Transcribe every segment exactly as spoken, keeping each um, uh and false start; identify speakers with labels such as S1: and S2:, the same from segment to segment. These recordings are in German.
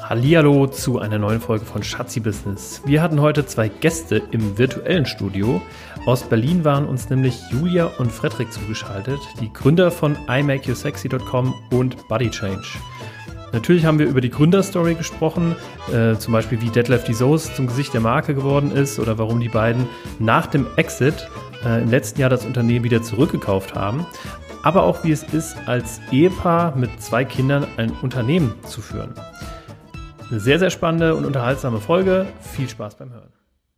S1: Hallihallo zu einer neuen Folge von Schatzi Business. Wir hatten heute zwei Gäste im virtuellen Studio. Aus Berlin waren uns nämlich Julia und Frederik zugeschaltet, die Gründer von i make you sexy dot com und Body Change. Natürlich haben wir über die Gründerstory gesprochen, äh, zum Beispiel wie Detlef die Soße zum Gesicht der Marke geworden ist oder warum die beiden nach dem Exit äh, im letzten Jahr das Unternehmen wieder zurückgekauft haben. Aber auch wie es ist, als Ehepaar mit zwei Kindern ein Unternehmen zu führen. Eine sehr, sehr spannende und unterhaltsame Folge. Viel Spaß beim Hören.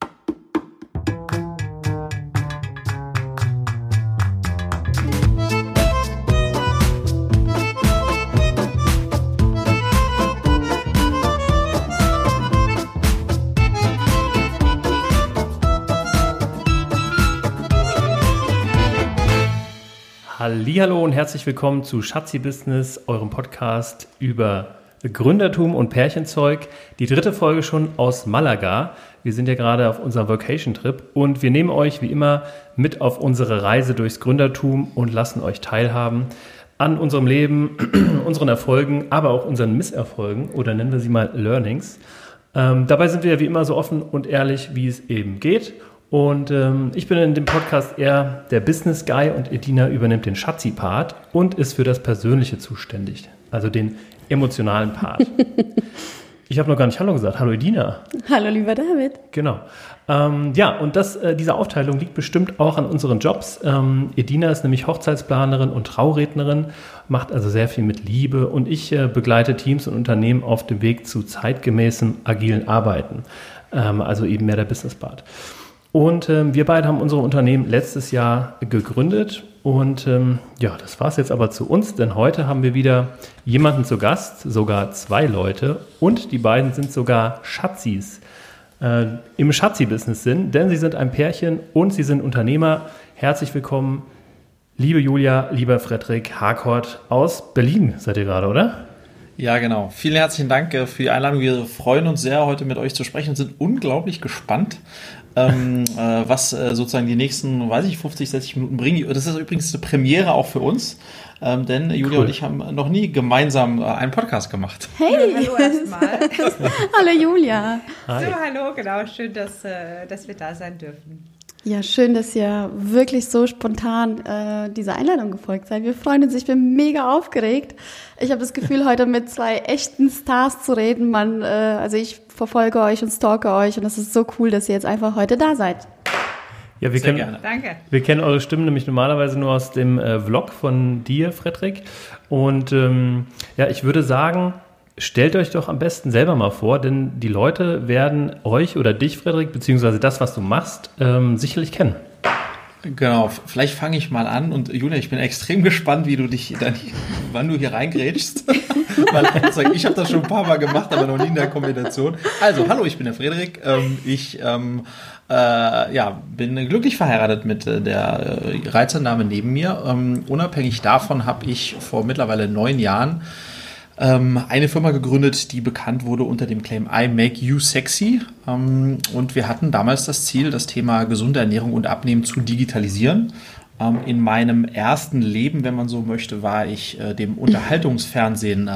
S1: Hallihallo und herzlich willkommen zu Schatzi Business, eurem Podcast über Gründertum und Pärchenzeug. Die dritte Folge schon aus Malaga. Wir sind ja gerade auf unserem Vacation-Trip und wir nehmen euch wie immer mit auf unsere Reise durchs Gründertum und lassen euch teilhaben an unserem Leben, unseren Erfolgen, aber auch unseren Misserfolgen oder nennen wir sie mal Learnings. Ähm, dabei sind wir wie immer so offen und ehrlich, wie es eben geht. Und ähm, ich bin in dem Podcast eher der Business Guy und Edina übernimmt den Schatzi-Part und ist für das Persönliche zuständig, also den emotionalen Part. Ich habe noch gar nicht Hallo gesagt. Hallo Edina.
S2: Hallo lieber David.
S1: Genau. Ähm, ja, und das, äh, diese Aufteilung liegt bestimmt auch an unseren Jobs. Ähm, Edina ist nämlich Hochzeitsplanerin und Traurednerin, macht also sehr viel mit Liebe und ich äh, begleite Teams und Unternehmen auf dem Weg zu zeitgemäßem, agilen Arbeiten. Ähm, also eben mehr der Business-Part. Und ähm, wir beide haben unsere Unternehmen letztes Jahr gegründet und ähm, ja, das war es jetzt aber zu uns, denn heute haben wir wieder jemanden zu Gast, sogar zwei Leute und die beiden sind sogar Schatzis äh, im Schatzi-Business sind, denn sie sind ein Pärchen und sie sind Unternehmer. Herzlich willkommen, liebe Julia, lieber Frederik Harcourt aus Berlin, seid ihr gerade, oder?
S3: Ja, genau. Vielen herzlichen Dank für die Einladung. Wir freuen uns sehr, heute mit euch zu sprechen und sind unglaublich gespannt, ähm, äh, was äh, sozusagen die nächsten, weiß ich, fünfzig, sechzig Minuten bringen. Das ist übrigens eine Premiere auch für uns, ähm, denn Julia cool. und ich haben noch nie gemeinsam äh, einen Podcast gemacht.
S2: Hey! Ja, hallo erstmal. Hallo Julia.
S4: Hi. So, hallo, genau. Schön, dass, äh, dass wir da sein dürfen.
S2: Ja, schön, dass ihr wirklich so spontan äh, dieser Einladung gefolgt seid. Wir freuen uns, ich bin mega aufgeregt. Ich habe das Gefühl, heute mit zwei echten Stars zu reden. Man, äh, also ich verfolge euch und stalke euch und es ist so cool, dass ihr jetzt einfach heute da seid.
S1: Ja, wir
S3: Sehr
S1: kennen,
S3: gerne.
S4: Danke.
S1: Wir kennen eure Stimmen nämlich normalerweise nur aus dem äh, Vlog von dir, Frederik. Und ähm, ja, ich würde sagen, stellt euch doch am besten selber mal vor, denn die Leute werden euch oder dich, Frederik, beziehungsweise das, was du machst, ähm, sicherlich kennen.
S3: Genau, vielleicht fange ich mal an und Julia, ich bin extrem gespannt, wie du dich dann, wann du hier reingrätschst, weil also, ich habe das schon ein paar Mal gemacht, aber noch nie in der Kombination. Also, hallo, ich bin der Frederik, ähm, ich ähm, äh, ja, bin glücklich verheiratet mit äh, der äh, reizenden neben mir. Ähm, unabhängig davon habe ich vor mittlerweile neun Jahren eine Firma gegründet, die bekannt wurde unter dem Claim I make you sexy. Und wir hatten damals das Ziel, das Thema gesunde Ernährung und Abnehmen zu digitalisieren. In meinem ersten Leben, wenn man so möchte, war ich dem Unterhaltungsfernsehen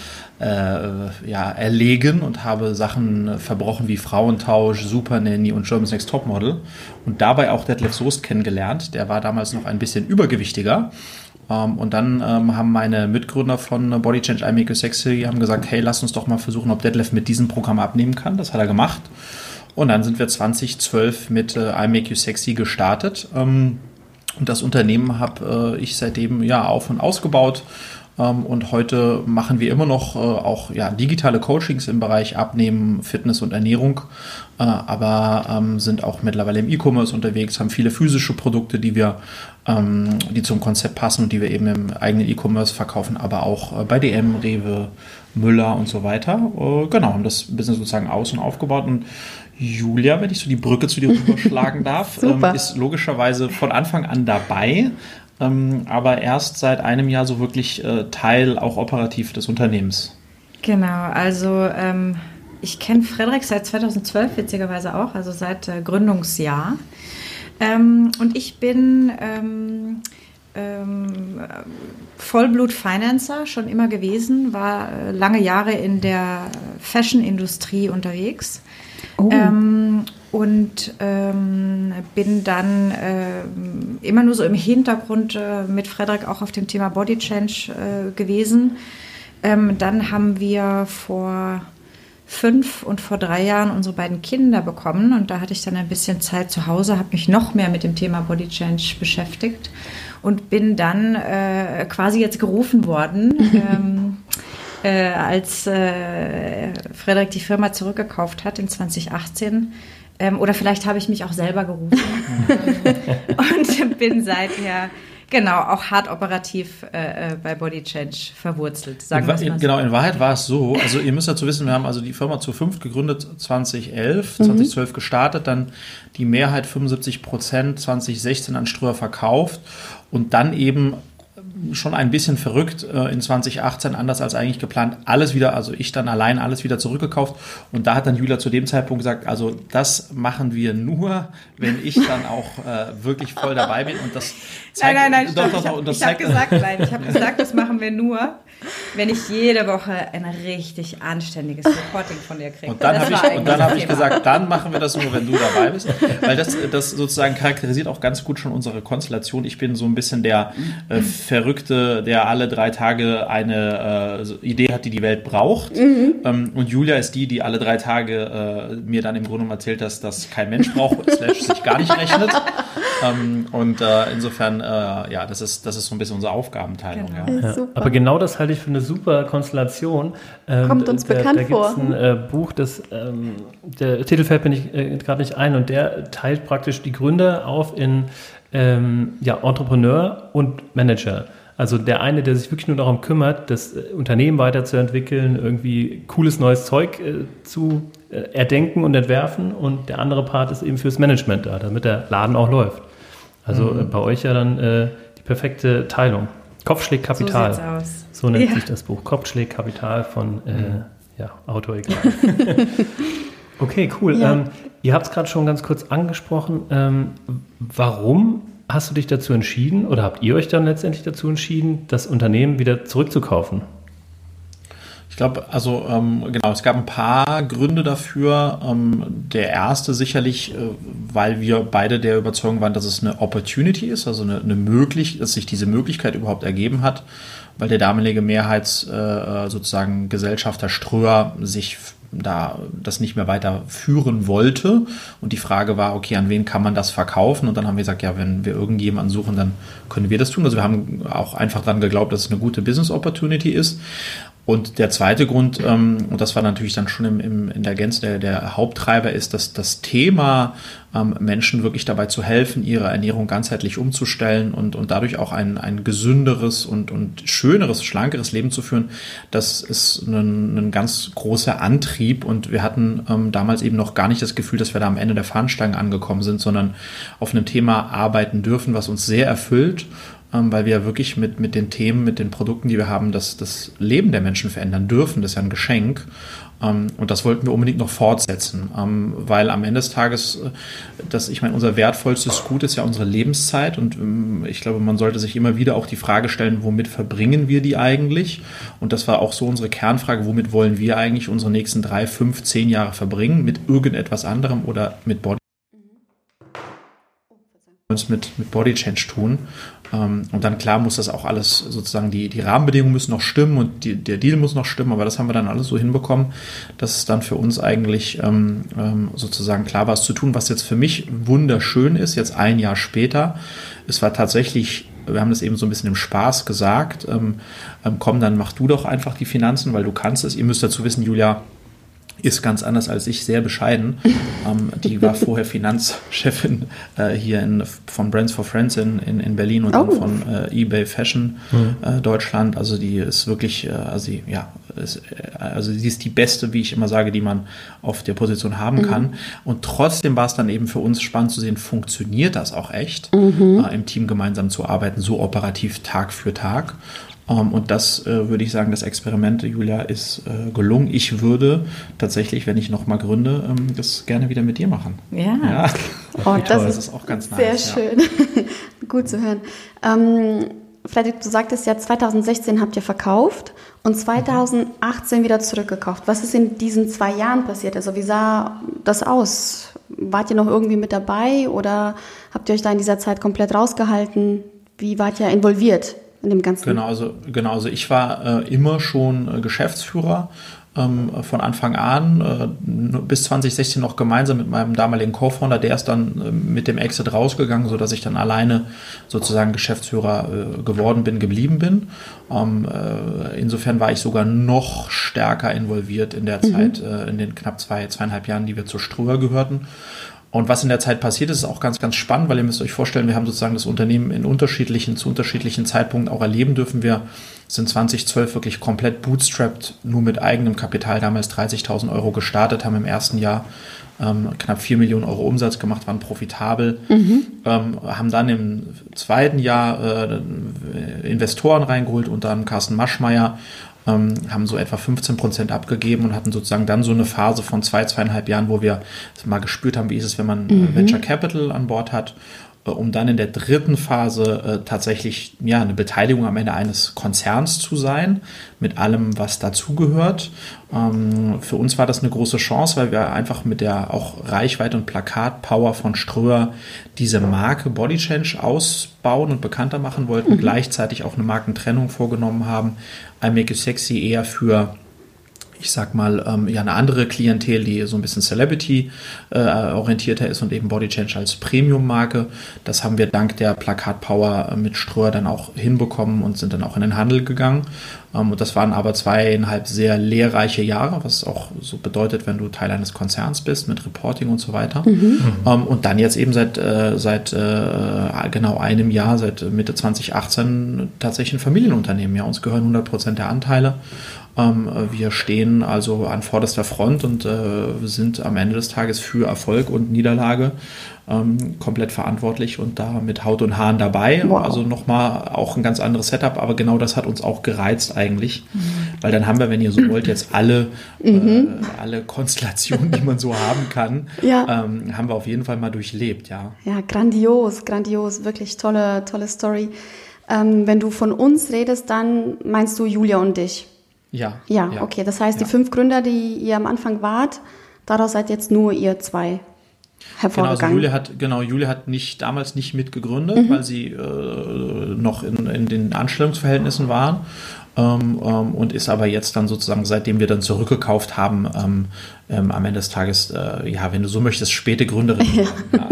S3: ja, erlegen und habe Sachen verbrochen wie Frauentausch, Super Nanny und Germany's Next Topmodel. Und dabei auch Detlef Soest kennengelernt. Der war damals noch ein bisschen übergewichtiger. Um, und dann ähm, haben meine Mitgründer von Body Change I Make You Sexy haben gesagt, hey, lass uns doch mal versuchen, ob Detlef mit diesem Programm abnehmen kann. Das hat er gemacht. Und dann sind wir zwanzig zwölf mit äh, I Make You Sexy gestartet. Ähm, und das Unternehmen habe äh, ich seitdem ja auf- und ausgebaut. Ähm, und heute machen wir immer noch äh, auch ja, digitale Coachings im Bereich Abnehmen, Fitness und Ernährung. Äh, aber ähm, sind auch mittlerweile im E-Commerce unterwegs, haben viele physische Produkte, die wir ähm, die zum Konzept passen und die wir eben im eigenen E-Commerce verkaufen, aber auch äh, bei D M, Rewe, Müller und so weiter. Äh, genau, haben das Business sozusagen aus- und aufgebaut. Und Julia, wenn ich so die Brücke zu dir rüberschlagen darf, ähm, ist logischerweise von Anfang an dabei, ähm, aber erst seit einem Jahr so wirklich äh, Teil auch operativ des Unternehmens.
S4: Genau, also ähm, ich kenne Frederik seit zweitausendzwölf witzigerweise auch, also seit äh, Gründungsjahr. Ähm, und ich bin ähm, ähm, Vollblut-Financer schon immer gewesen, war äh, lange Jahre in der Fashion-Industrie unterwegs. Oh. Ähm, und ähm, bin dann äh, immer nur so im Hintergrund äh, mit Frederik auch auf dem Thema Body Change äh, gewesen. Ähm, dann haben wir vor fünf und vor drei Jahren unsere beiden Kinder bekommen und da hatte ich dann ein bisschen Zeit zu Hause, habe mich noch mehr mit dem Thema Body Change beschäftigt und bin dann äh, quasi jetzt gerufen worden, ähm, äh, als äh, Frederik die Firma zurückgekauft hat in zwanzig achtzehn. Ähm, oder vielleicht habe ich mich auch selber gerufen und bin seither genau auch hart operativ äh, bei Body Change verwurzelt. Sagen wir mal so.
S3: Genau, in Wahrheit war es so, also ihr müsst dazu wissen, wir haben also die Firma zu fünft gegründet, zwanzig elf, mhm. zwanzig zwölf gestartet, dann die Mehrheit fünfundsiebzig Prozent zwanzig sechzehn an Ströer verkauft und dann eben schon ein bisschen verrückt äh, in zwanzig achtzehn, anders als eigentlich geplant, alles wieder, also ich dann allein alles wieder zurückgekauft und da hat dann Julia zu dem Zeitpunkt gesagt, also das machen wir nur, wenn ich dann auch äh, wirklich voll dabei bin und das zeigt...
S4: Nein, nein, nein,
S3: doch,
S4: stopp,
S3: doch, doch,
S4: ich habe hab gesagt, nein, ich habe gesagt, das machen wir nur, wenn ich jede Woche ein richtig anständiges Reporting von dir kriege.
S3: Und dann habe ich, und dann hab ich gesagt, dann machen wir das nur, wenn du dabei bist, weil das, das sozusagen charakterisiert auch ganz gut schon unsere Konstellation. Ich bin so ein bisschen der äh, Verrückte, der alle drei Tage eine äh, Idee hat, die die Welt braucht. Mhm. Ähm, und Julia ist die, die alle drei Tage äh, mir dann im Grunde erzählt, dass das kein Mensch braucht, slash sich gar nicht rechnet. Ähm, und äh, insofern, äh, ja, das ist, das ist so ein bisschen unsere Aufgabenteilung.
S4: Genau.
S3: Ja.
S1: Ja, aber genau das halte ich für eine super Konstellation. Ähm,
S2: Kommt uns
S1: da,
S2: bekannt
S1: da
S2: vor.
S1: Da gibt es ein äh, Buch, das, ähm, der Titel fällt mir nicht, äh, gerade nicht ein und der teilt praktisch die Gründer auf in ähm, ja, Entrepreneur und Manager. Also der eine, der sich wirklich nur darum kümmert, das äh, Unternehmen weiterzuentwickeln, irgendwie cooles neues Zeug äh, zu äh, erdenken und entwerfen und der andere Part ist eben fürs Management da, damit der Laden auch läuft. Also mhm. äh, bei euch ja dann äh, die perfekte Teilung. Kopf schlägt Kapital.
S4: So sieht's aus.
S1: So nennt
S4: ja.
S1: sich das Buch. Kopf schlägt Kapital von äh,
S3: mhm.
S1: ja, Autor egal. Okay, cool.
S2: Ja.
S1: Ähm, ihr habt es gerade schon ganz kurz angesprochen. Ähm, warum hast du dich dazu entschieden oder habt ihr euch dann letztendlich dazu entschieden, das Unternehmen wieder zurückzukaufen?
S3: Ich glaube, also ähm, genau, es gab ein paar Gründe dafür. Ähm, der erste sicherlich, äh, weil wir beide der Überzeugung waren, dass es eine Opportunity ist, also eine, eine Möglichkeit, dass sich diese Möglichkeit überhaupt ergeben hat, weil der damalige Mehrheits äh, sozusagen Gesellschafter Ströer sich da das nicht mehr weiter führen wollte und die Frage war, okay, an wen kann man das verkaufen? Und dann haben wir gesagt, ja, wenn wir irgendjemanden suchen, dann können wir das tun. Also wir haben auch einfach daran geglaubt, dass es eine gute Business Opportunity ist. Und der zweite Grund, ähm, und das war natürlich dann schon im, im, in der Gänze der, der Haupttreiber, ist, dass das Thema, ähm, Menschen wirklich dabei zu helfen, ihre Ernährung ganzheitlich umzustellen und, und dadurch auch ein, ein gesünderes und, und schöneres, schlankeres Leben zu führen, das ist ein, ein ganz großer Antrieb. Und wir hatten ähm, damals eben noch gar nicht das Gefühl, dass wir da am Ende der Fahnenstange angekommen sind, sondern auf einem Thema arbeiten dürfen, was uns sehr erfüllt, weil wir wirklich mit, mit den Themen, mit den Produkten, die wir haben, das, das Leben der Menschen verändern dürfen. Das ist ja ein Geschenk. Und das wollten wir unbedingt noch fortsetzen, weil am Ende des Tages, das, ich meine, unser wertvollstes Gut ist ja unsere Lebenszeit und ich glaube, man sollte sich immer wieder auch die Frage stellen, womit verbringen wir die eigentlich? Und das war auch so unsere Kernfrage, womit wollen wir eigentlich unsere nächsten drei, fünf, zehn Jahre verbringen? Mit irgendetwas anderem oder mit Body? Uns mit, mit Body Change tun. Und dann klar muss das auch alles sozusagen, die, die Rahmenbedingungen müssen noch stimmen und die, der Deal muss noch stimmen, aber das haben wir dann alles so hinbekommen, dass es dann für uns eigentlich ähm, sozusagen klar war, es zu tun, was jetzt für mich wunderschön ist, jetzt ein Jahr später. Es war tatsächlich, wir haben das eben so ein bisschen im Spaß gesagt, ähm, ähm, komm, dann mach du doch einfach die Finanzen, weil du kannst es. Ihr müsst dazu wissen, Julia ist ganz anders als ich, sehr bescheiden. Ähm, die war vorher Finanzchefin äh, hier in, von Brands for Friends in, in, in Berlin und oh. dann von äh, eBay Fashion mhm. äh, Deutschland. Also die ist wirklich, äh, also, ja, ist, also sie ist die beste, wie ich immer sage, die man auf der Position haben mhm. kann. Und trotzdem war es dann eben für uns spannend zu sehen, funktioniert das auch echt, mhm. äh, im Team gemeinsam zu arbeiten, so operativ Tag für Tag. Ähm, und das äh, würde ich sagen, das Experiment, Julia, ist äh, gelungen. Ich würde tatsächlich, wenn ich nochmal gründe, ähm, das gerne wieder mit dir machen.
S4: Ja.
S3: ja.
S2: Oh, das,
S3: das
S2: ist
S3: ist auch ganz
S2: sehr
S3: nice.
S2: schön. Ja. Gut zu hören. Ähm, Frederik, du sagtest ja, zweitausendsechzehn habt ihr verkauft und zweitausendachtzehn wieder zurückgekauft. Was ist in diesen zwei Jahren passiert? Also wie sah das aus? Wart ihr noch irgendwie mit dabei oder habt ihr euch da in dieser Zeit komplett rausgehalten? Wie wart ihr involviert in dem Ganzen?
S3: Genau, also, genau, also ich war äh, immer schon äh, Geschäftsführer. Ähm, von Anfang an, äh, bis zwanzig sechzehn noch gemeinsam mit meinem damaligen Co-Founder, der ist dann äh, mit dem Exit rausgegangen, sodass ich dann alleine sozusagen Geschäftsführer äh, geworden bin, geblieben bin. Ähm, äh, insofern war ich sogar noch stärker involviert in der mhm. Zeit, äh, in den knapp zwei, zweieinhalb Jahren, die wir zur Ströer gehörten. Und was in der Zeit passiert ist, ist auch ganz, ganz spannend, weil ihr müsst euch vorstellen, wir haben sozusagen das Unternehmen in unterschiedlichen, zu unterschiedlichen Zeitpunkten auch erleben dürfen. Wir sind zwanzig zwölf wirklich komplett bootstrapped, nur mit eigenem Kapital, damals dreißigtausend Euro gestartet, haben im ersten Jahr ähm, knapp vier Millionen Euro Umsatz gemacht, waren profitabel, mhm. ähm, haben dann im zweiten Jahr äh, Investoren reingeholt, unter anderem Carsten Maschmeyer, Ähm, haben so etwa fünfzehn Prozent abgegeben und hatten sozusagen dann so eine Phase von zwei, zweieinhalb Jahren, wo wir mal gespürt haben, wie ist es, wenn man mhm. Venture Capital an Bord hat, äh, um dann in der dritten Phase äh, tatsächlich ja, eine Beteiligung am Ende eines Konzerns zu sein, mit allem, was dazugehört. Ähm, für uns war das eine große Chance, weil wir einfach mit der auch Reichweite und Plakatpower von Ströer diese Marke Body Change ausbauen und bekannter machen wollten, mhm. gleichzeitig auch eine Markentrennung vorgenommen haben. I Make You Sexy eher für, ich sag mal, ähm, ja, eine andere Klientel, die so ein bisschen Celebrity-orientierter äh, ist und eben Body Change als Premium-Marke. Das haben wir dank der Plakatpower äh, mit Ströer dann auch hinbekommen und sind dann auch in den Handel gegangen. Ähm, und das waren aber zweieinhalb sehr lehrreiche Jahre, was auch so bedeutet, wenn du Teil eines Konzerns bist mit Reporting und so weiter. Mhm. Ähm, und dann jetzt eben seit, äh, seit äh, genau einem Jahr, seit Mitte zwanzig achtzehn tatsächlich ein Familienunternehmen. Ja, uns gehören hundert Prozent der Anteile. Wir stehen also an vorderster Front und äh, sind am Ende des Tages für Erfolg und Niederlage ähm, komplett verantwortlich und da mit Haut und Haaren dabei. Wow. Also nochmal auch ein ganz anderes Setup, aber genau das hat uns auch gereizt eigentlich, mhm. weil dann haben wir, wenn ihr so wollt, jetzt alle, mhm. äh, alle Konstellationen, die man so haben kann, ja. ähm, haben wir auf jeden Fall mal durchlebt. Ja,
S2: ja, grandios, grandios, wirklich tolle, tolle Story. Ähm, wenn du von uns redest, dann meinst du Julia und dich?
S3: Ja,
S2: ja. Ja, okay. Das heißt, ja. die fünf Gründer, die ihr am Anfang wart, daraus seid jetzt nur ihr zwei hervorgegangen.
S3: Genau, also Julia hat, genau, Julia hat nicht, damals nicht mitgegründet, mhm. weil sie äh, noch in, in den Anstellungsverhältnissen waren ähm, ähm, und ist aber jetzt dann sozusagen, seitdem wir dann zurückgekauft haben, ähm, ähm, am Ende des Tages, äh, ja, wenn du so möchtest, späte Gründerin. Ja. Ja.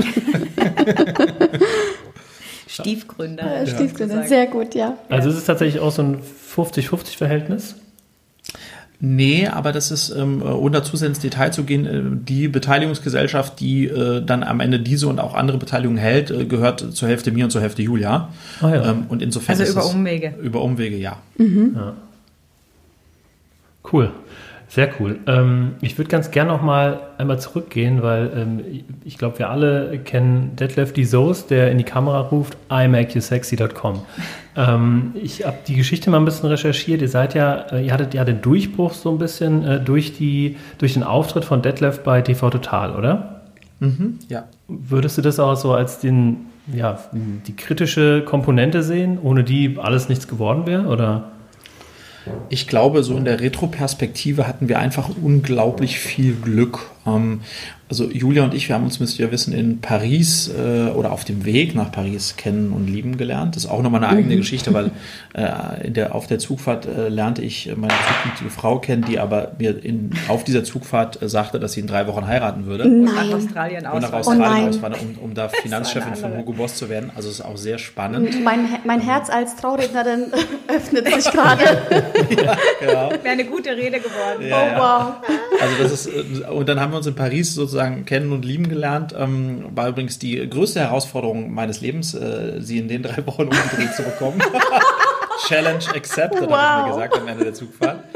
S4: Stiefgründer.
S2: Ja, Stiefgründer, sehr gut, ja.
S1: Also ist es tatsächlich auch so ein fünfzig fünfzig Verhältnis?
S3: Nee, aber das ist, ähm, ohne dazu ins Detail zu gehen, äh, die Beteiligungsgesellschaft, die äh, dann am Ende diese und auch andere Beteiligungen hält, äh, gehört zur Hälfte mir und zur Hälfte Julia.
S1: Ah, ja.
S3: ähm, und insofern
S4: also
S3: ist
S4: über
S3: es,
S4: Umwege.
S3: Über Umwege, ja.
S2: Mhm.
S1: ja. Cool. Sehr cool. Ähm, ich würde ganz gerne noch mal einmal zurückgehen, weil ähm, ich glaube, wir alle kennen Detlef D. Soest, der in die Kamera ruft, I make you sexy dot com. ähm, ich habe die Geschichte mal ein bisschen recherchiert. Ihr seid ja, äh, ihr hattet ja den Durchbruch so ein bisschen äh, durch, die, durch den Auftritt von Detlef bei T V Total, oder?
S3: Mhm, ja.
S1: Würdest du das auch so als den, ja, die kritische Komponente sehen, ohne die alles nichts geworden wäre, oder?
S3: Ich glaube, so in der Retroperspektive hatten wir einfach unglaublich viel Glück. Ähm, also Julia und ich, wir haben uns, müsst ihr wissen, in Paris äh, oder auf dem Weg nach Paris kennen und lieben gelernt. Das ist auch nochmal eine eigene mhm. Geschichte, weil äh, in der, auf der Zugfahrt äh, lernte ich meine zukünftige Frau kennen, die aber mir in, auf dieser Zugfahrt äh, sagte, dass sie in drei Wochen heiraten würde.
S2: Nein.
S4: Und nach Australien
S3: auswandern. Und nach Australien oh auswandern, um, um da Finanzchefin von Hugo Boss zu werden. Also es ist auch sehr spannend.
S2: Mein, mein Herz als Traurednerin öffnet sich gerade.
S3: Ja, genau.
S4: Wäre eine gute Rede geworden.
S3: Ja,
S2: oh, wow.
S3: Also das ist, und dann haben wir uns in Paris sozusagen kennen und lieben gelernt. Ähm, war übrigens die größte Herausforderung meines Lebens, äh, sie in den drei Wochen umgedreht zu bekommen. Challenge accepted, wow. habe ich mir gesagt am Ende der Zugfahrt.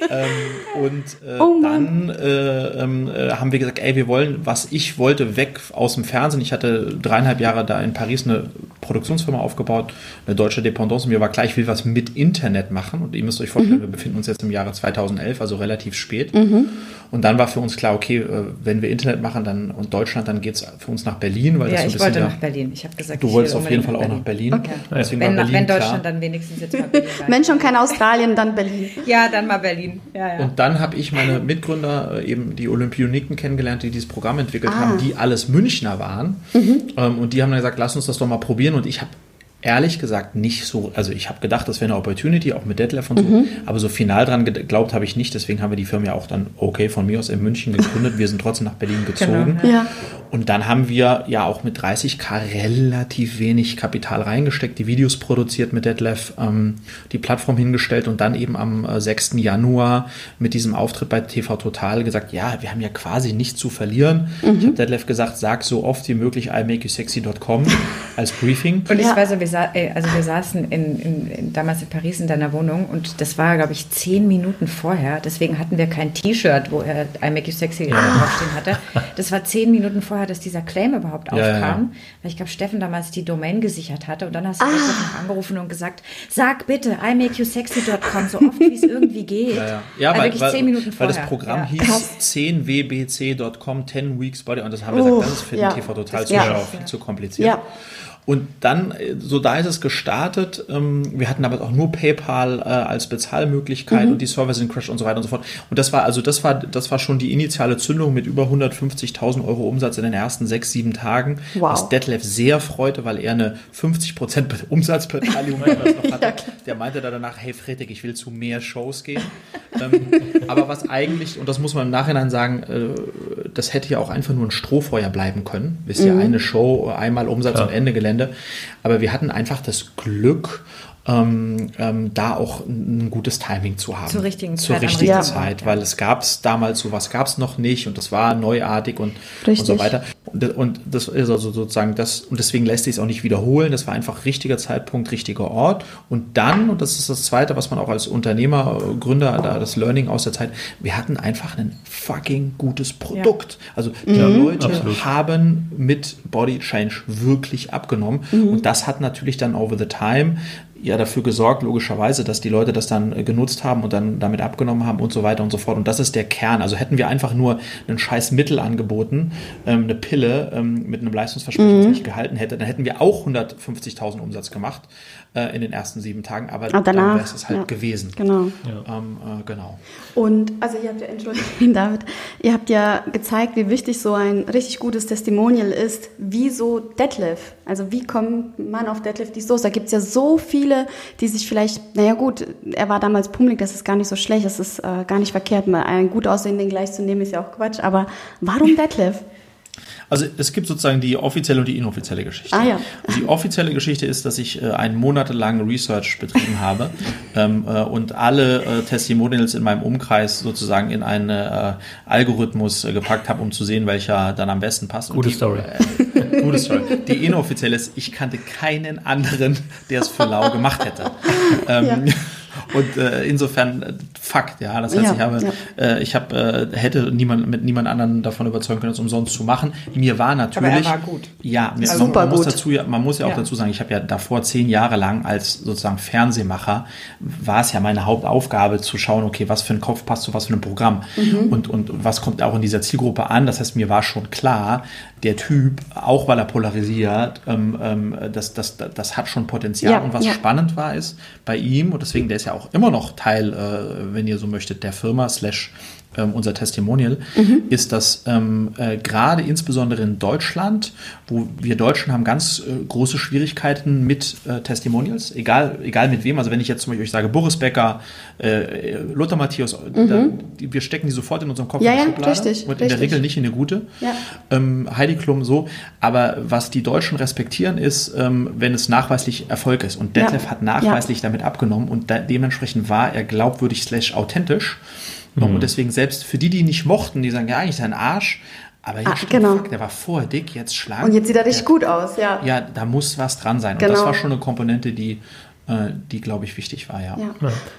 S3: ähm, und äh,
S2: Oh
S3: dann äh, äh, haben wir gesagt, ey, wir wollen, was ich wollte, weg aus dem Fernsehen. Ich hatte dreieinhalb Jahre da in Paris eine Produktionsfirma aufgebaut, eine deutsche Dependance. Und mir war klar, ich will was mit Internet machen. Und ihr müsst euch vorstellen, mhm. wir befinden uns jetzt im Jahre zweitausendelf, also relativ spät. Mhm. Und dann war für uns klar, okay, wenn wir Internet machen dann und Deutschland, dann geht es für uns nach Berlin. Weil
S4: ja,
S3: das so ein
S4: ich
S3: bisschen
S4: wollte
S3: der,
S4: nach Berlin. Ich habe gesagt,
S3: du
S4: ich
S3: wolltest
S4: will
S3: auf jeden Fall auch
S4: Berlin.
S3: nach Berlin.
S4: Okay.
S3: Deswegen
S4: wenn,
S3: war Berlin
S4: wenn Deutschland,
S3: klar.
S4: dann wenigstens jetzt mal Berlin.
S2: Wenn schon kein Australien, dann Berlin.
S4: Ja, dann mal Berlin. Ja, ja.
S3: Und dann habe ich meine Mitgründer, eben die Olympioniken kennengelernt, die dieses Programm entwickelt
S2: ah.
S3: haben, die alles Münchner waren. Mhm. Ähm, und die haben dann gesagt, lass uns das doch mal probieren. Und ich habe ehrlich gesagt nicht so, also ich habe gedacht, das wäre eine Opportunity, auch mit Detlef und so, mhm. aber so final dran geglaubt habe ich nicht, deswegen haben wir die Firma ja auch dann, okay, von mir aus in München gegründet, wir sind trotzdem nach Berlin gezogen.
S4: Genau,
S2: ja.
S3: Und dann haben wir ja auch mit dreißig Tausend relativ wenig Kapital reingesteckt, die Videos produziert mit Detlef, ähm, die Plattform hingestellt und dann eben am äh, sechsten Januar mit diesem Auftritt bei T V Total gesagt, ja, wir haben ja quasi nichts zu verlieren. Mhm. Ich habe Detlef gesagt, sag so oft wie möglich I make you sexy dot com als Briefing.
S4: Und ich
S2: ja.
S4: weiß, wir, sa- also wir saßen in, in, in, damals in Paris in deiner Wohnung und das war, glaube ich, zehn Minuten vorher. Deswegen hatten wir kein T-Shirt, wo er I make you sexy ja. draufstehen hatte. Das war zehn Minuten vorher, dass dieser Claim überhaupt aufkam. Ja, ja. Weil ich glaube, Steffen damals die Domain gesichert hatte. Und dann hast du ah. angerufen und gesagt, sag bitte I make you sexy dot com, so oft wie es irgendwie geht.
S3: Ja, ja. ja
S4: also
S3: weil,
S4: wirklich zehn Minuten
S3: weil
S4: vorher.
S3: das Programm
S4: ja.
S3: hieß zehn w b c dot com, ten weeks body. Und das haben wir
S2: oh,
S3: gesagt, das ist für
S2: ja.
S3: den T V Total
S2: ja.
S3: Zuschauer viel zu kompliziert.
S2: Ja.
S3: Und dann, so da ist es gestartet. Wir hatten aber auch nur PayPal äh, als Bezahlmöglichkeit mhm. und die Server sind crashed und so weiter und so fort. Und das war also das war das war schon die initiale Zündung mit über hundertfünfzigtausend Euro Umsatz in den ersten sechs, sieben Tagen,
S2: wow.
S3: was Detlef sehr freute, weil er eine fünfzig Prozent Umsatzbeteiligung noch hatte. Ja, der meinte da danach, hey Fredrik, ich will zu mehr Shows gehen. ähm, aber was eigentlich, und das muss man im Nachhinein sagen, äh, das hätte ja auch einfach nur ein Strohfeuer bleiben können. Wisst ihr, mhm. eine Show, einmal Umsatz ja. und Ende Gelände. Aber wir hatten einfach das Glück, ähm, ähm, da auch ein gutes Timing zu haben.
S4: Zur richtigen Zeit.
S3: Zur richtigen ja. Zeit, weil es gab es damals, sowas gab es noch nicht und das war neuartig und, und so weiter. Und, und das ist also sozusagen das, und deswegen lässt sich es auch nicht wiederholen. Das war einfach richtiger Zeitpunkt, richtiger Ort. Und dann, und das ist das Zweite, was man auch als Unternehmer, Gründer, da das Learning aus der Zeit, wir hatten einfach ein fucking gutes Produkt. Ja. Also die mhm, Leute absolut. haben mit Body Change wirklich abgenommen. Mhm. Und das hat natürlich dann over the time ja dafür gesorgt, logischerweise, dass die Leute das dann äh, genutzt haben und dann damit abgenommen haben und so weiter und so fort. Und das ist der Kern. Also hätten wir einfach nur einen scheiß Mittel angeboten, ähm, eine Pille ähm, mit einem Leistungsversprechen, das mhm. nicht gehalten hätte, dann hätten wir auch hundertfünfzigtausend Umsatz gemacht äh, in den ersten sieben Tagen. Aber
S2: ah, danach,
S3: dann wäre es halt ja. gewesen.
S2: Genau.
S3: Ja. Ähm, äh, genau.
S2: Und also ihr habt ja, Entschuldigung, David, ihr habt ja gezeigt, wie wichtig so ein richtig gutes Testimonial ist. Wieso Detlef? Also wie kommt man auf Detlef die Soße? Da gibt es ja so viele, die sich vielleicht, naja gut, er war damals pummelig, das ist gar nicht so schlecht, das ist äh, gar nicht verkehrt, mal einen gut aussehenden gleich zu nehmen, ist ja auch Quatsch, aber warum Detlef?
S3: Also es gibt sozusagen die offizielle und die inoffizielle Geschichte.
S2: Ah, ja.
S3: Also die offizielle Geschichte ist, dass ich äh, einen monatelangen Research betrieben habe ähm, äh, und alle äh, Testimonials in meinem Umkreis sozusagen in einen äh, Algorithmus äh, gepackt habe, um zu sehen, welcher dann am besten passt.
S1: Gute
S3: die,
S1: Story.
S3: Äh, gute Story. Die inoffizielle ist, ich kannte keinen anderen, der es für lau gemacht hätte. Ähm, ja. Und äh, insofern äh, Fakt, ja. Das heißt, ja, ich habe, ja. äh, ich habe, äh, hätte niemand mit niemand anderen davon überzeugen können, es umsonst zu machen. Mir war natürlich.
S4: Aber er war gut.
S3: Ja, mir,
S2: also
S3: man, man
S2: super
S3: muss
S2: gut.
S3: dazu, man muss ja auch ja. dazu sagen, ich habe ja davor zehn Jahre lang als sozusagen Fernsehmacher war es ja meine Hauptaufgabe zu schauen, okay, was für ein Kopf passt zu was für ein Programm mhm. und und was kommt auch in dieser Zielgruppe an. Das heißt, mir war schon klar, der Typ, auch weil er polarisiert, ähm, ähm, das, das, das hat schon Potenzial. Ja, und was ja. spannend war, ist bei ihm, und deswegen, der ist ja auch immer noch Teil, äh, wenn ihr so möchtet, der Firma, slash ähm, unser Testimonial, mhm. ist, dass ähm, äh, gerade insbesondere in Deutschland, wo wir Deutschen haben ganz äh, große Schwierigkeiten mit äh, Testimonials, egal, egal mit wem. Also wenn ich jetzt zum Beispiel ich sage, Boris Becker, äh, Lothar Matthäus, mhm. da, die, wir stecken die sofort in unserem Kopf
S2: ja,
S3: in die
S2: ja,
S3: Schublade
S2: richtig,
S3: und in
S2: richtig.
S3: der Regel nicht in eine gute.
S2: Ja.
S3: Ähm, Heidi Klum so. Aber was die Deutschen respektieren ist, ähm, wenn es nachweislich Erfolg ist. Und Detlef ja. hat nachweislich ja. damit abgenommen und da, dementsprechend war er glaubwürdig slash authentisch. Mhm. Und deswegen selbst für die, die ihn nicht mochten, die sagen, ja, eigentlich ist er ein Arsch, aber jetzt
S2: ah,
S3: stimmt,
S2: genau.
S3: fuck, der war vorher dick, jetzt schlank.
S2: Und jetzt sieht er richtig der, gut aus, ja.
S3: Ja, da muss was dran sein.
S2: Genau.
S3: Und das war schon eine Komponente, die, äh, die glaube ich, wichtig war, ja.
S2: ja.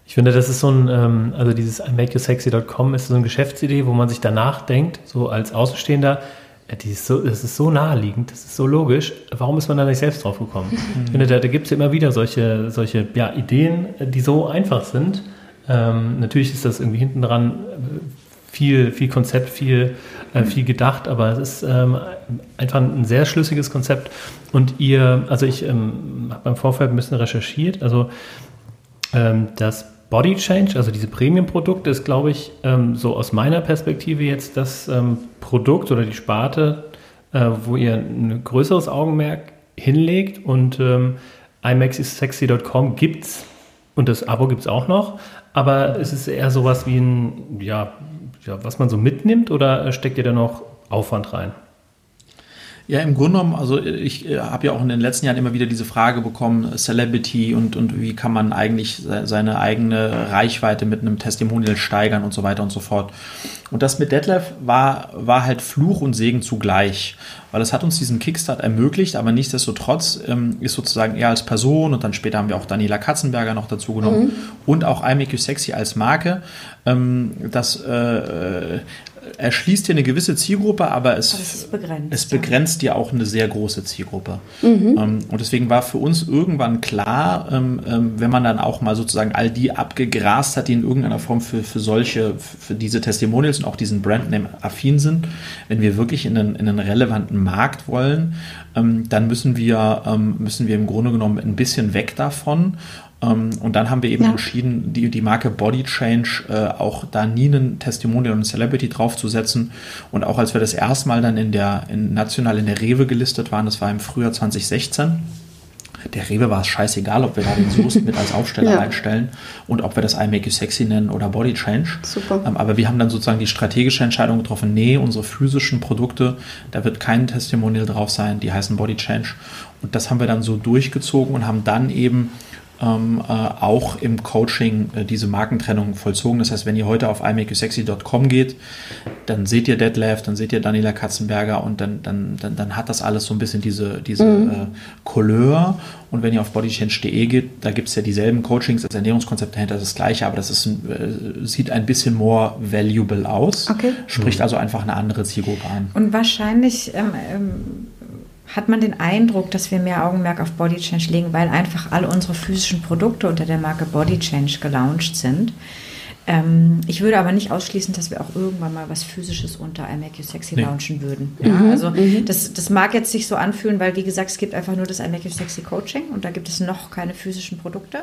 S1: Ich finde, das ist so ein, ähm, also dieses I make you sexy dot com ist so eine Geschäftsidee, wo man sich danach denkt, so als Außenstehender, ja, die ist so, das ist so naheliegend, das ist so logisch, warum ist man da nicht selbst drauf gekommen? Mhm. Ich finde, da, da gibt es ja immer wieder solche, solche ja, Ideen, die so einfach sind. Ähm, natürlich ist das irgendwie hinten dran viel, viel Konzept, viel, äh, viel gedacht, aber es ist ähm, einfach ein sehr schlüssiges Konzept. Und ihr, also ich ähm, habe beim Vorfeld ein bisschen recherchiert, also ähm, das Body Change, also diese Premium-Produkte, ist, glaube ich, ähm, so aus meiner Perspektive jetzt das ähm, Produkt oder die Sparte, äh, wo ihr ein größeres Augenmerk hinlegt. Und ähm, I make you sexy dot com gibt's und das Abo gibt es auch noch, aber es ist eher sowas wie ein, ja, ja, was man so mitnimmt, oder steckt ihr da noch Aufwand rein?
S3: Ja, im Grunde genommen, also ich äh, habe ja auch in den letzten Jahren immer wieder diese Frage bekommen, Celebrity und, und wie kann man eigentlich seine eigene Reichweite mit einem Testimonial steigern und so weiter und so fort. Und das mit Detlef war, war halt Fluch und Segen zugleich, weil es hat uns diesen Kickstart ermöglicht, aber nichtsdestotrotz ähm, ist sozusagen er als Person, und dann später haben wir auch Daniela Katzenberger noch dazu genommen, mhm. und auch I Make You Sexy als Marke, ähm, das äh, erschließt hier eine gewisse Zielgruppe, aber es, aber es, ist begrenzt, es begrenzt ja auch eine sehr große Zielgruppe. Mhm. Ähm, und deswegen war für uns irgendwann klar, ähm, ähm, wenn man dann auch mal sozusagen all die abgegrast hat, die in irgendeiner Form für, für solche, für diese Testimonials und auch diesen Brandname affin sind, wenn wir wirklich in einen, in einen relevanten Markt wollen, ähm, dann müssen wir, ähm, müssen wir im Grunde genommen ein bisschen weg davon. Um, und dann haben wir eben ja. entschieden, die, die Marke Body Change äh, auch da nie einen Testimonial und Celebrity draufzusetzen. Und auch als wir das erste Mal dann in der in, national in der Rewe gelistet waren, das war im Frühjahr zwanzig sechzehn, der Rewe war es scheißegal, ob wir da den Soest mit als Aufsteller ja. einstellen und ob wir das I Make You Sexy nennen oder Body Change. Super. Ähm, aber wir haben dann sozusagen die strategische Entscheidung getroffen, nee, unsere physischen Produkte, da wird kein Testimonial drauf sein, die heißen Body Change. Und das haben wir dann so durchgezogen und haben dann eben Ähm, äh, auch im Coaching äh, diese Markentrennung vollzogen. Das heißt, wenn ihr heute auf I make you sexy dot com geht, dann seht ihr Detlef, dann seht ihr Daniela Katzenberger und dann, dann, dann, dann hat das alles so ein bisschen diese, diese mhm. äh, Couleur. Und wenn ihr auf bodychange dot de geht, da gibt es ja dieselben Coachings, das Ernährungskonzept dahinter ist das gleiche, aber das ist ein, äh, sieht ein bisschen more valuable aus. Okay. Spricht also einfach eine andere Zielgruppe an.
S4: Und wahrscheinlich ähm, ähm hat man den Eindruck, dass wir mehr Augenmerk auf Body Change legen, weil einfach alle unsere physischen Produkte unter der Marke Body Change gelauncht sind. Ähm, ich würde aber nicht ausschließen, dass wir auch irgendwann mal was Physisches unter I Make You Sexy nee. launchen würden. Ja, mhm, also mhm. das, das mag jetzt sich so anfühlen, weil wie gesagt, es gibt einfach nur das I Make You Sexy Coaching und da gibt es noch keine physischen Produkte.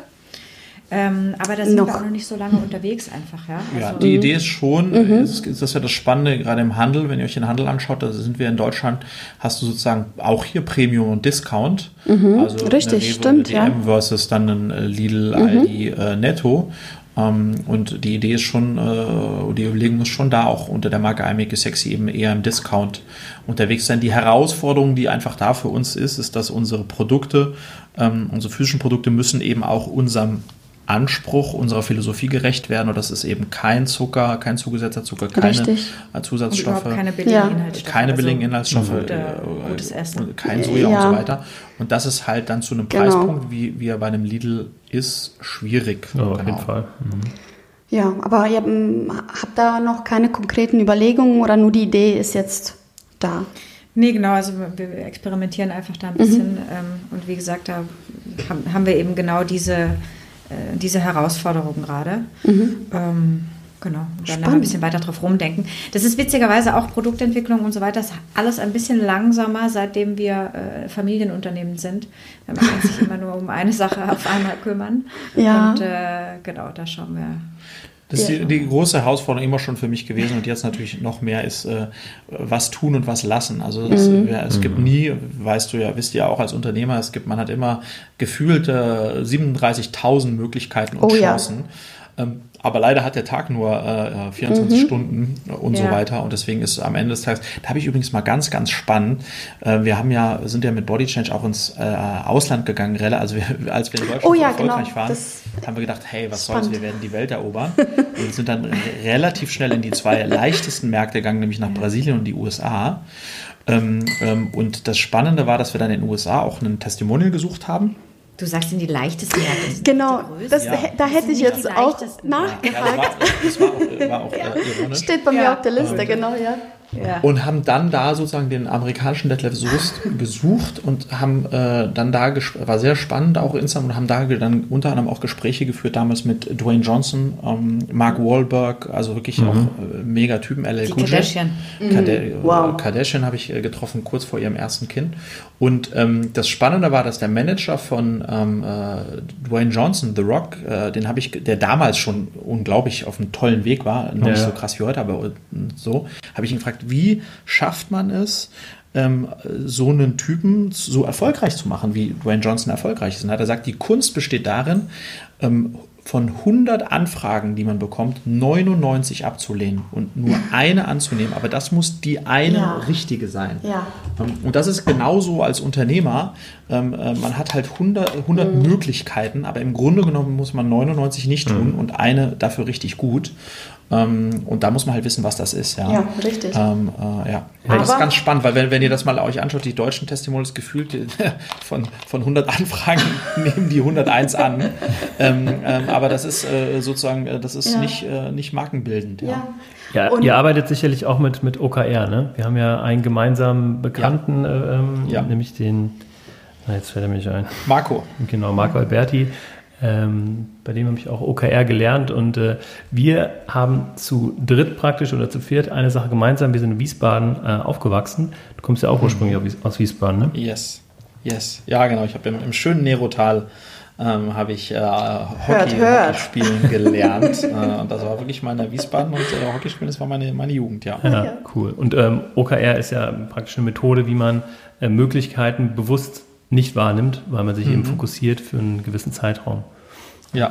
S4: Ähm, aber da sind noch. wir auch noch nicht so lange unterwegs einfach. Ja,
S3: also ja, die Idee ist schon, mhm. ist, ist das ja das Spannende, gerade im Handel, wenn ihr euch den Handel anschaut, da sind wir in Deutschland, hast du sozusagen auch hier Premium und Discount.
S2: Mhm. Also richtig, Rewe, stimmt.
S3: D M ja. versus dann ein Lidl, mhm. Aldi, äh, Netto. Um, und die Idee ist schon, äh, die Überlegung ist schon da, auch unter der Marke I Make You Sexy eben eher im Discount unterwegs sein. Die Herausforderung, die einfach da für uns ist, ist, dass unsere Produkte, ähm, unsere physischen Produkte müssen eben auch unserem Anspruch unserer Philosophie gerecht werden, und das ist eben kein Zucker, kein zugesetzter Zucker, keine
S2: Richtig.
S3: Zusatzstoffe,
S4: keine billigen ja. Inhaltsstoffe,
S3: keine billigen Inhaltsstoffe,
S4: also gute, gutes Essen,
S3: kein Soja ja. und so weiter. Und das ist halt dann zu einem genau. Preispunkt, wie, wie er bei einem Lidl ist, schwierig.
S1: Ja, auf genau. jeden Fall. Mhm.
S2: Ja, aber ihr habt da noch keine konkreten Überlegungen oder nur die Idee ist jetzt da?
S4: Nee, genau, also wir experimentieren einfach da ein bisschen mhm. ähm, und wie gesagt, da haben, haben wir eben genau diese diese Herausforderung gerade. Mhm. Ähm, genau. Und dann ein bisschen weiter drauf rumdenken. Das ist witzigerweise auch Produktentwicklung und so weiter. Das ist alles ein bisschen langsamer, seitdem wir äh, Familienunternehmen sind. Man kann sich immer nur um eine Sache auf einmal kümmern. Ja. Und äh, genau, da schauen wir.
S3: Das ist die, die große Herausforderung immer schon für mich gewesen und jetzt natürlich noch mehr ist, äh, was tun und was lassen. Also es, mhm. ja, es gibt nie, weißt du ja, wisst ihr auch als Unternehmer, es gibt, man hat immer gefühlt äh, siebenunddreißigtausend Möglichkeiten und
S2: oh,
S3: Chancen. Ja. Ähm, aber leider hat der Tag nur äh, vierundzwanzig mhm. Stunden und ja. so weiter. Und deswegen ist am Ende des Tages, da habe ich übrigens mal ganz, ganz spannend, äh, wir haben ja, sind ja mit Body Change auch ins äh, Ausland gegangen, also wir, als wir in Deutschland
S2: oh, ja,
S3: erfolgreich
S2: genau.
S3: waren,
S2: das
S3: haben wir gedacht, hey, was soll's, wir werden die Welt erobern. Und sind dann relativ schnell in die zwei leichtesten Märkte gegangen, nämlich nach Brasilien und die U S A. Ähm, ähm, und das Spannende war, dass wir dann in den U S A auch einen Testimonial gesucht haben.
S4: Du sagst in die leichtesten Märkte.
S2: Genau, das,
S3: Ja.
S2: da hätte ich jetzt auch
S4: leichtesten.
S2: nachgefragt.
S3: Ja, das war, das war auch, war auch äh, ironisch.
S2: Steht bei mir
S4: Ja.
S2: auf der Liste, genau, ja.
S4: Ja.
S3: Und haben dann da sozusagen den amerikanischen Detlef Soest besucht und haben äh, dann da, ges- war sehr spannend auch insgesamt, und haben da ge- dann unter anderem auch Gespräche geführt, damals mit Dwayne Johnson, ähm, Mark Wahlberg, also wirklich auch äh, mega Typen, L L
S4: Die
S3: Cool J.
S4: Kardashian.
S3: Kade-
S2: Wow.
S3: Kardashian habe ich äh, getroffen, kurz vor ihrem ersten Kind. Und ähm, das Spannende war, dass der Manager von ähm, äh, Dwayne Johnson, The Rock, äh, den habe ich, der damals schon unglaublich auf einem tollen Weg war, noch
S1: Ja.
S3: nicht so krass wie heute, aber so, habe ich ihn gefragt, wie schafft man es, ähm, so einen Typen so erfolgreich zu machen, wie Dwayne Johnson erfolgreich ist. Und hat er gesagt, die Kunst besteht darin, ähm, von hundert Anfragen, die man bekommt, neunundneunzig abzulehnen und nur eine anzunehmen. Aber das muss die eine
S2: Ja.
S3: richtige sein.
S2: Ja.
S3: Ähm, Und das ist genauso als Unternehmer. Ähm, äh, Man hat halt hundert, hundert
S2: Mhm.
S3: Möglichkeiten, aber im Grunde genommen muss man neunundneunzig nicht tun und eine dafür richtig gut. Ähm, Und da muss man halt wissen, was das ist. Ja,
S2: Ja, richtig.
S3: Ähm, äh, ja. Aber das ist
S2: Aber-
S3: ganz spannend, weil wenn, wenn ihr das mal euch anschaut, die deutschen Testimonials gefühlt von, von hundert Anfragen nehmen die hunderteins an. ähm, ähm, aber das ist äh, sozusagen, äh, das ist
S2: Ja.
S3: nicht, äh, nicht markenbildend. Ja.
S2: Ja.
S1: Ja,
S2: Und-
S1: ihr arbeitet sicherlich auch mit, mit O K R, ne? Wir haben ja einen gemeinsamen Bekannten, äh, ähm,
S3: Ja.
S1: nämlich den, na, jetzt fällt er mir nicht ein,
S3: Marco.
S1: genau, Marco Alberti. Ähm, bei dem habe ich auch O K R gelernt und äh, wir haben zu dritt praktisch oder zu viert eine Sache gemeinsam. Wir sind in Wiesbaden äh, aufgewachsen. Du kommst ja auch ursprünglich aus Wies- aus Wiesbaden, ne?
S3: Yes, yes. Ja, genau. Ich habe im, im schönen Nerotal ähm, habe ich äh, Hockey,
S2: Hört, hört.
S3: Hockey spielen gelernt. äh, und das war wirklich meine Wiesbaden und äh, Hockey spielen, das war meine, meine Jugend, ja.
S1: Ja,
S2: Ja.
S1: cool. Und ähm, O K R ist ja praktisch eine Methode, wie man äh, Möglichkeiten bewusst nicht wahrnimmt, weil man sich eben fokussiert für einen gewissen Zeitraum.
S3: Ja.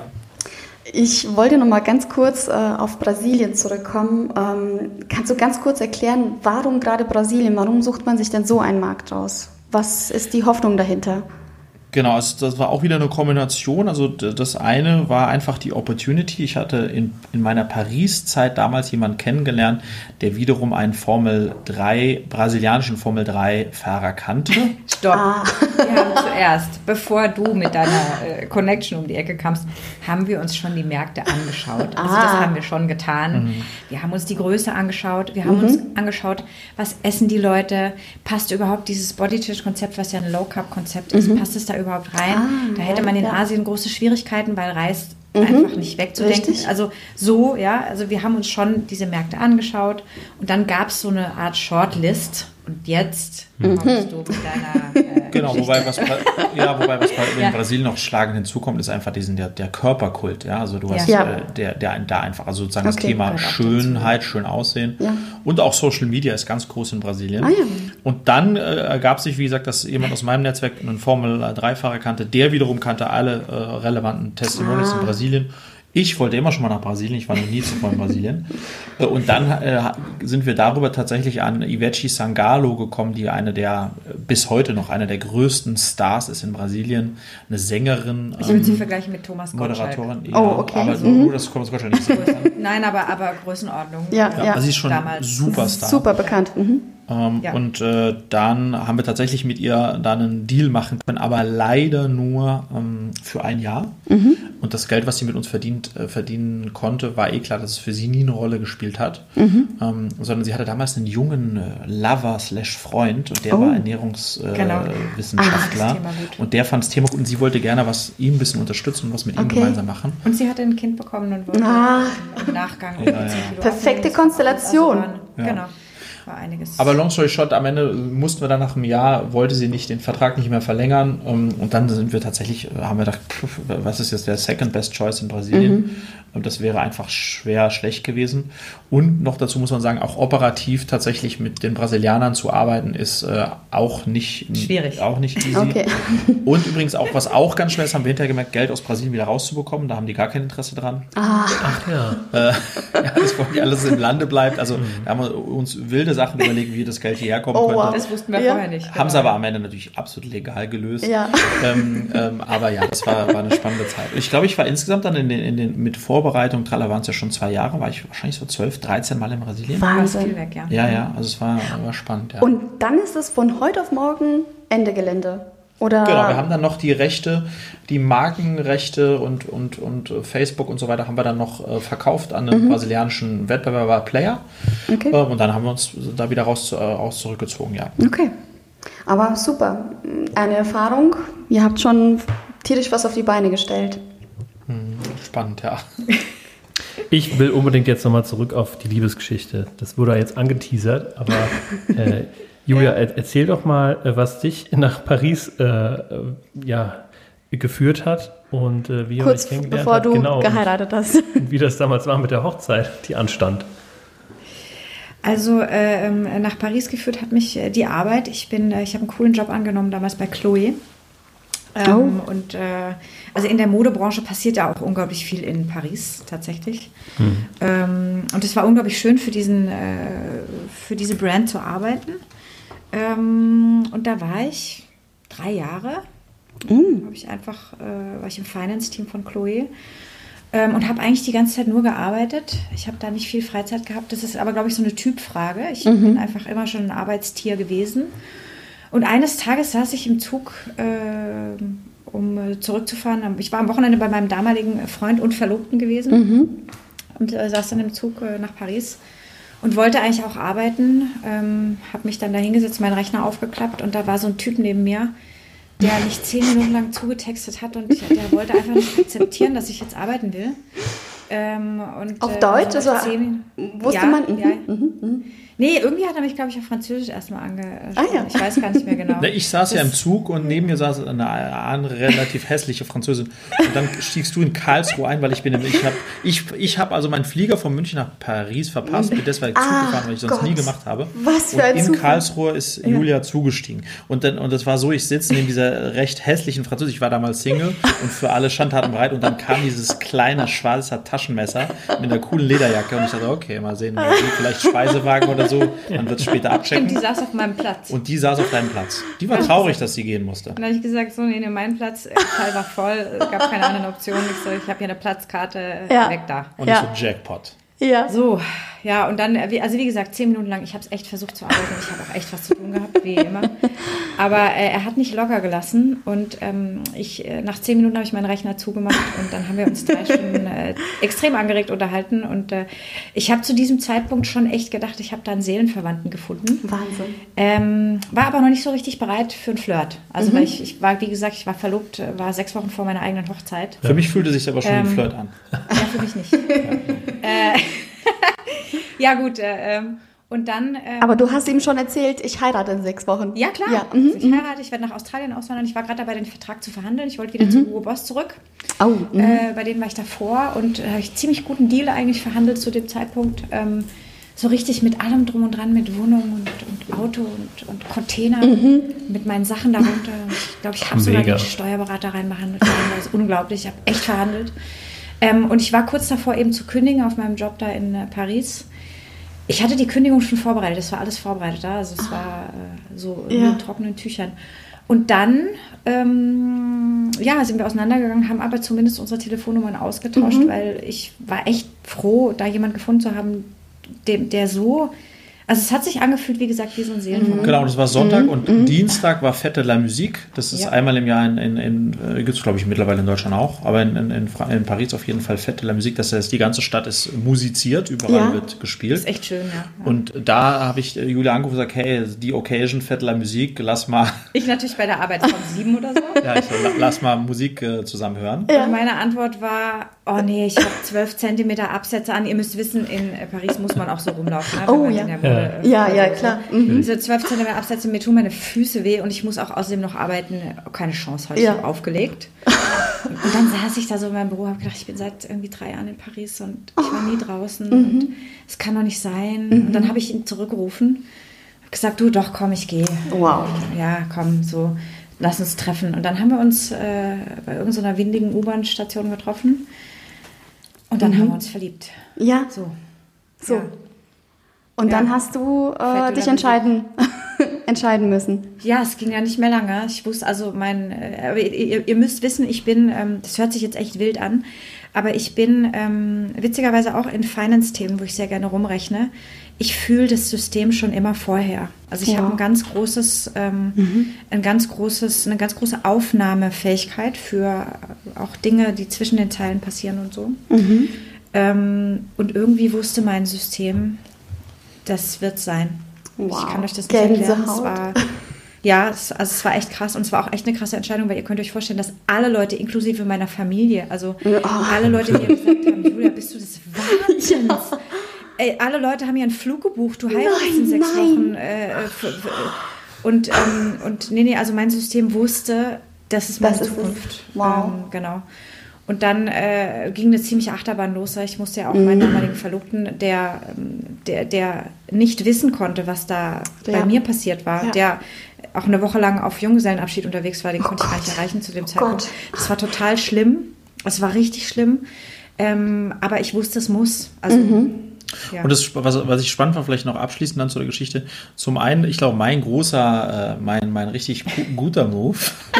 S2: Ich wollte noch mal ganz kurz äh, auf Brasilien zurückkommen. Ähm, kannst du ganz kurz erklären, warum gerade Brasilien? Warum sucht man sich denn so einen Markt raus? Was ist die Hoffnung dahinter?
S3: Genau, also das war auch wieder eine Kombination. Also d- das eine war einfach die Opportunity. Ich hatte in, in meiner Paris-Zeit damals jemanden kennengelernt, der wiederum einen Formel drei, brasilianischen Formel drei Fahrer kannte.
S4: Stopp. Wir haben zuerst, bevor du mit deiner äh, Connection um die Ecke kamst, haben wir uns schon die Märkte angeschaut. Also
S2: Ah.
S4: das haben wir schon getan. Wir haben uns die Größe angeschaut. Wir haben uns angeschaut, was essen die Leute. Passt überhaupt dieses Bodytisch-Konzept, was ja ein Low-Carb-Konzept ist, passt es da überhaupt rein?
S2: Ah,
S4: da hätte man in
S2: ja.
S4: Asien große Schwierigkeiten, weil Reis einfach nicht wegzudenken.
S2: Richtig.
S4: Also so, ja, also wir haben uns schon diese Märkte angeschaut und dann gab es so eine Art Shortlist und jetzt kommst du mit deiner äh,
S3: Genau,
S4: Geschichte.
S3: wobei was, Bra- ja, wobei was bei
S4: Ja.
S3: in Brasilien noch schlagend hinzukommt, ist einfach diesen der, der Körperkult. Ja, also du hast
S2: Ja.
S3: äh, der, der da einfach, also sozusagen das
S2: Okay.
S3: Thema
S4: Gehört auch
S3: Schönheit, schön aussehen
S2: Ja.
S3: und auch Social Media ist ganz groß in Brasilien.
S2: Ah, ja.
S3: Und dann äh, ergab sich, wie gesagt, dass jemand aus meinem Netzwerk einen Formel drei Fahrer kannte, der wiederum kannte alle äh, relevanten Testimonials
S2: Ah.
S3: in Brasilien. Ich wollte immer schon mal nach Brasilien, ich war noch nie zuvor in Brasilien. Äh, Und dann äh, sind wir darüber tatsächlich an Ivete Sangalo gekommen, die eine der, äh, bis heute noch eine der größten Stars ist in Brasilien. Eine Sängerin,
S4: Ich würde
S3: ähm,
S4: sie vergleichen mit Thomas Gottschalk.
S3: Moderatorin.
S2: Oh, okay.
S3: Aber so,
S2: Mhm.
S3: das kommt Gott nicht so an.
S4: Nein, aber, aber Größenordnung.
S2: Ja, ja.
S3: Also sie ist schon
S4: Damals.
S3: Superstar.
S2: Super bekannt. Mhm.
S3: Ähm,
S4: Ja.
S3: Und äh, dann haben wir tatsächlich mit ihr dann einen Deal machen können, aber leider nur ähm, für ein Jahr. Und das Geld, was sie mit uns verdient, äh, verdienen konnte, war eh klar, dass es für sie nie eine Rolle gespielt hat. Ähm, sondern sie hatte damals einen jungen äh, Lover slash Freund und der
S2: Oh.
S3: war Ernährungswissenschaftler.
S4: Genau.
S3: Äh, Wissenschaftler.
S4: Ah, das Thema gut.
S3: Und der fand das Thema gut und sie wollte gerne was ihm ein bisschen unterstützen und was mit ihm
S2: Okay.
S3: gemeinsam machen.
S4: Und sie hatte ein Kind bekommen und wollte
S2: Ah.
S4: im Nachgang
S3: Ja, ja.
S4: zehn Kilo
S2: Perfekte
S4: abnehmen.
S2: Konstellation.
S4: Also waren,
S3: Ja.
S4: Genau, war einiges.
S3: Aber long story short, am Ende mussten wir dann nach einem Jahr, wollte sie nicht den Vertrag nicht mehr verlängern. ähm, Und dann sind wir tatsächlich, äh, haben wir gedacht, pf, was ist jetzt der second best choice in Brasilien? Und das wäre einfach schwer schlecht gewesen. Und noch dazu muss man sagen, auch operativ tatsächlich mit den Brasilianern zu arbeiten, ist äh, auch nicht
S4: Schwierig.
S3: Auch nicht easy.
S2: Okay.
S3: Und übrigens auch, was auch ganz schwer ist, haben wir hinterher gemerkt, Geld aus Brasilien wieder rauszubekommen. Da haben die gar kein Interesse dran.
S1: Ach ja.
S3: Ja, das wollen die alles im Lande bleibt. Also da haben wir uns wilde Sachen überlegt, wie das Geld hierher kommen
S2: Oh,
S3: könnte.
S2: wow.
S4: das wussten wir
S2: Ja.
S4: vorher nicht.
S3: Haben sie aber am Ende natürlich absolut legal gelöst.
S2: Ja.
S3: Ähm, ähm, aber ja, das war, war eine spannende Zeit. Ich glaube, ich war insgesamt dann in den, in den mit Vorbereitung, tralla waren es ja schon zwei Jahre, war ich wahrscheinlich so zwölf, dreizehn Mal in Brasilien.
S4: Du warst viel
S2: Wahnsinn.
S4: weg, ja.
S3: Ja, ja, also es war, war spannend. Ja.
S2: Und dann ist es von heute auf morgen Ende Gelände. Oder
S3: genau, wir haben dann noch die Rechte, die Markenrechte und, und, und Facebook und so weiter haben wir dann noch äh, verkauft an einen mhm. brasilianischen Wettbewerber Player. Okay. Äh, und dann haben wir uns da wieder raus, äh, raus zurückgezogen, ja.
S2: Okay. Aber super. Eine Erfahrung. Ihr habt schon tierisch was auf die Beine gestellt.
S3: Hm, spannend, ja.
S1: Ich will unbedingt jetzt nochmal zurück auf die Liebesgeschichte. Das wurde jetzt angeteasert, aber äh, Julia, er, erzähl doch mal, was dich nach Paris äh, ja, geführt hat und äh, wie ihr
S2: Kurz
S1: euch kennengelernt
S2: bevor
S1: habt.
S2: du
S1: genau,
S2: geheiratet hast.
S1: Und wie das damals war mit der Hochzeit, die anstand.
S4: Also äh, nach Paris geführt hat mich äh, die Arbeit. Ich bin, äh, ich habe einen coolen Job angenommen damals bei Chloé. Ähm, oh. Und äh, also in der Modebranche passiert ja auch unglaublich viel in Paris tatsächlich. Mhm. Ähm, und es war unglaublich schön für diesen, äh, für diese Brand zu arbeiten. Ähm, und da war ich drei Jahre. Mhm. Habe ich einfach äh, war ich im Finance-Team von Chloé. Ähm, und habe eigentlich die ganze Zeit nur gearbeitet. Ich habe da nicht viel Freizeit gehabt. Das ist aber, glaube ich, so eine Typfrage. Ich mhm. bin einfach immer schon ein Arbeitstier gewesen. Und eines Tages saß ich im Zug, äh, um zurückzufahren. Ich war am Wochenende bei meinem damaligen Freund und Verlobten gewesen mhm. und äh, saß dann im Zug äh, nach Paris und wollte eigentlich auch arbeiten. Ähm, habe mich dann da hingesetzt, meinen Rechner aufgeklappt und da war so ein Typ neben mir, der mich zehn Minuten lang zugetextet hat und der wollte einfach nicht akzeptieren, dass ich jetzt arbeiten will. Ähm, und,
S2: auf
S4: äh,
S2: Deutsch?
S4: Also
S2: zehn, wusste
S4: ja,
S2: man? Mhm.
S4: Ja.
S2: Mhm. Mhm.
S4: Nee, irgendwie hat er mich, glaube ich, auf Französisch erstmal angesprochen.
S2: Ah, ja.
S4: Ich weiß gar nicht mehr genau.
S3: Ich saß das ja im Zug und neben mir saß eine andere relativ hässliche Französin. Und dann stiegst du in Karlsruhe ein, weil ich bin, ich habe ich, ich hab also meinen Flieger von München nach Paris verpasst, bin deswegen Zug
S2: ah,
S3: gefahren, weil ich sonst Gott. nie gemacht habe.
S2: Was für ein
S3: und in
S2: Zufall.
S3: Karlsruhe ist Julia ja. zugestiegen. Und dann, und das war so, ich sitze neben dieser recht hässlichen Französin, ich war damals Single und für alle Schandtaten bereit und dann kam dieses kleine schwarze Taschenmesser mit einer coolen Lederjacke und ich dachte, okay, mal sehen, vielleicht Speisewagen oder so, dann wird später abchecken.
S4: Stimmt, die saß auf meinem Platz.
S3: Und die saß auf deinem Platz. Die war traurig, dass sie gehen musste.
S4: Und dann habe ich gesagt, so, nee, nee, mein Platz, Teil war voll, es gab keine anderen Optionen. Ich so, ich habe hier eine Platzkarte,
S2: ja.
S4: weg da.
S3: Und
S2: ja.
S3: ich so, Jackpot.
S2: Ja.
S4: So, ja, und dann, also wie gesagt, zehn Minuten lang, ich habe es echt versucht zu arbeiten. Ich habe auch echt was zu tun gehabt, wie immer. Aber äh, er hat nicht locker gelassen und ähm, ich, äh, nach zehn Minuten habe ich meinen Rechner zugemacht und dann haben wir uns drei Stunden äh, extrem angeregt unterhalten und äh, ich habe zu diesem Zeitpunkt schon echt gedacht, ich habe da einen Seelenverwandten gefunden.
S2: Wahnsinn.
S4: Ähm, war aber noch nicht so richtig bereit für einen Flirt. Also mhm. weil ich, ich war, wie gesagt, ich war verlobt, war sechs Wochen vor meiner eigenen Hochzeit.
S3: Für mich fühlte sich aber schon
S4: ähm,
S3: ein Flirt an.
S4: Ja, für mich nicht. Ja, äh, ja gut, äh, und dann... Ähm,
S2: aber du hast ihm schon erzählt, ich heirate in sechs Wochen.
S4: Ja, klar.
S2: Ja.
S4: Mhm. Ich heirate, ich werde nach Australien auswandern. Ich war gerade dabei, den Vertrag zu verhandeln. Ich wollte wieder mhm. zu Hugo Boss zurück.
S2: Oh,
S4: äh, bei denen war ich davor und da äh, habe ich ziemlich guten Deal eigentlich verhandelt zu dem Zeitpunkt. Ähm, so richtig mit allem drum und dran, mit Wohnung und, und Auto und, und Container, mhm. mit meinen Sachen darunter. Ich glaube, ich habe sogar den Steuerberater reinmachen. Das ist unglaublich. Ich habe echt verhandelt. Ähm, und ich war kurz davor, eben zu kündigen auf meinem Job da in äh, Paris. Ich hatte die Kündigung schon vorbereitet, das war alles vorbereitet da, also es ah. war äh, so ja. in trockenen Tüchern. Und dann, ähm, ja, sind wir auseinandergegangen, haben aber zumindest unsere Telefonnummern ausgetauscht, mhm. weil ich war echt froh, da jemand gefunden zu haben, der, der so... Also es hat sich angefühlt, wie gesagt, wie so ein Seelenverwandter.
S3: Genau, das war Sonntag mhm. und mhm. Dienstag war Fête de la Musique. Das ist ja. einmal im Jahr in, in, in gibt es glaube ich mittlerweile in Deutschland auch, aber in, in, in Paris auf jeden Fall Fête de la Musique. Das heißt, die ganze Stadt ist musiziert, überall ja. wird gespielt.
S4: Das ist echt schön, ja. ja.
S3: Und da habe ich Julia angerufen und gesagt, hey, die Occasion, Fête de la Musique, lass mal...
S4: Ich natürlich bei der Arbeit von sieben oder so.
S3: Ja, ich so, lass mal Musik äh, zusammen hören.
S4: Ja. Und meine Antwort war, oh nee, ich habe zwölf Zentimeter Absätze an. Ihr müsst wissen, in Paris muss man auch so rumlaufen. Ne,
S2: oh ja.
S4: Mode,
S2: ja, ja, ja, klar.
S4: Mhm. Diese zwölf Zentimeter Absätze, mir tun meine Füße weh und ich muss auch außerdem noch arbeiten. Keine Chance, heute ja. aufgelegt. Und dann saß ich da so in meinem Büro, habe gedacht, ich bin seit irgendwie drei Jahren in Paris und ich war nie draußen mhm. und es kann doch nicht sein. Mhm. Und dann habe ich ihn zurückgerufen, habe gesagt, du doch, komm, ich gehe.
S2: Wow.
S4: Ja, komm, so, lass uns treffen. Und dann haben wir uns äh, bei irgendeiner windigen U-Bahn-Station getroffen und dann mhm. haben wir uns verliebt.
S2: Ja.
S4: So.
S2: So.
S4: Ja.
S2: Und
S4: ja.
S2: dann hast du äh, dich entscheiden, entscheiden müssen.
S4: Ja, es ging ja nicht mehr lange. Ich wusste also, mein, äh, ihr, ihr müsst wissen, ich bin, ähm, das hört sich jetzt echt wild an, Aber ich bin ähm, witzigerweise auch in Finance-Themen, wo ich sehr gerne rumrechne. Ich fühle das System schon immer vorher. Also ich
S2: Ja.
S4: habe ein ganz großes, ähm,
S2: Mhm.
S4: ein ganz großes, eine ganz große Aufnahmefähigkeit für auch Dinge, die zwischen den Zeilen passieren und so.
S2: Mhm.
S4: Ähm, und irgendwie wusste mein System, das wird sein.
S2: Wow.
S4: Ich kann euch das nicht erklären. Es
S2: Gänsehaut.
S4: war, ja, es, also es war echt krass und es war auch echt eine krasse Entscheidung, weil ihr könnt euch vorstellen, dass alle Leute, inklusive meiner Familie, also
S2: Oh.
S4: alle Leute, die mir gesagt haben, Julia, bist du des Wahnsinns? Ey, alle Leute haben mir einen Flug gebucht, du heiratest
S2: Nein,
S4: in sechs
S2: nein.
S4: Wochen. Äh, f- f- und, ähm, und nee, nee, also mein System wusste, das ist meine
S2: Das ist es.
S4: Zukunft.
S2: Wow.
S4: Ähm, genau. Und dann äh, ging eine ziemliche Achterbahn los. Ich musste ja auch meinen damaligen Verlobten, der, ähm, der, der nicht wissen konnte, was da
S2: Ja.
S4: bei mir passiert war,
S2: Ja.
S4: der auch eine Woche lang auf Junggesellenabschied unterwegs war, den
S2: Oh
S4: konnte ich gar
S2: Gott.
S4: nicht erreichen zu dem
S2: Oh
S4: Zeitpunkt.
S2: Gott.
S4: Das war total schlimm. Es war richtig schlimm. Ähm, aber ich wusste, es muss. Also, ja.
S3: Und das, was, was ich spannend fand, vielleicht noch abschließend dann zu der Geschichte. Zum einen, ich glaube, mein großer, äh, mein, mein richtig gu- guter Move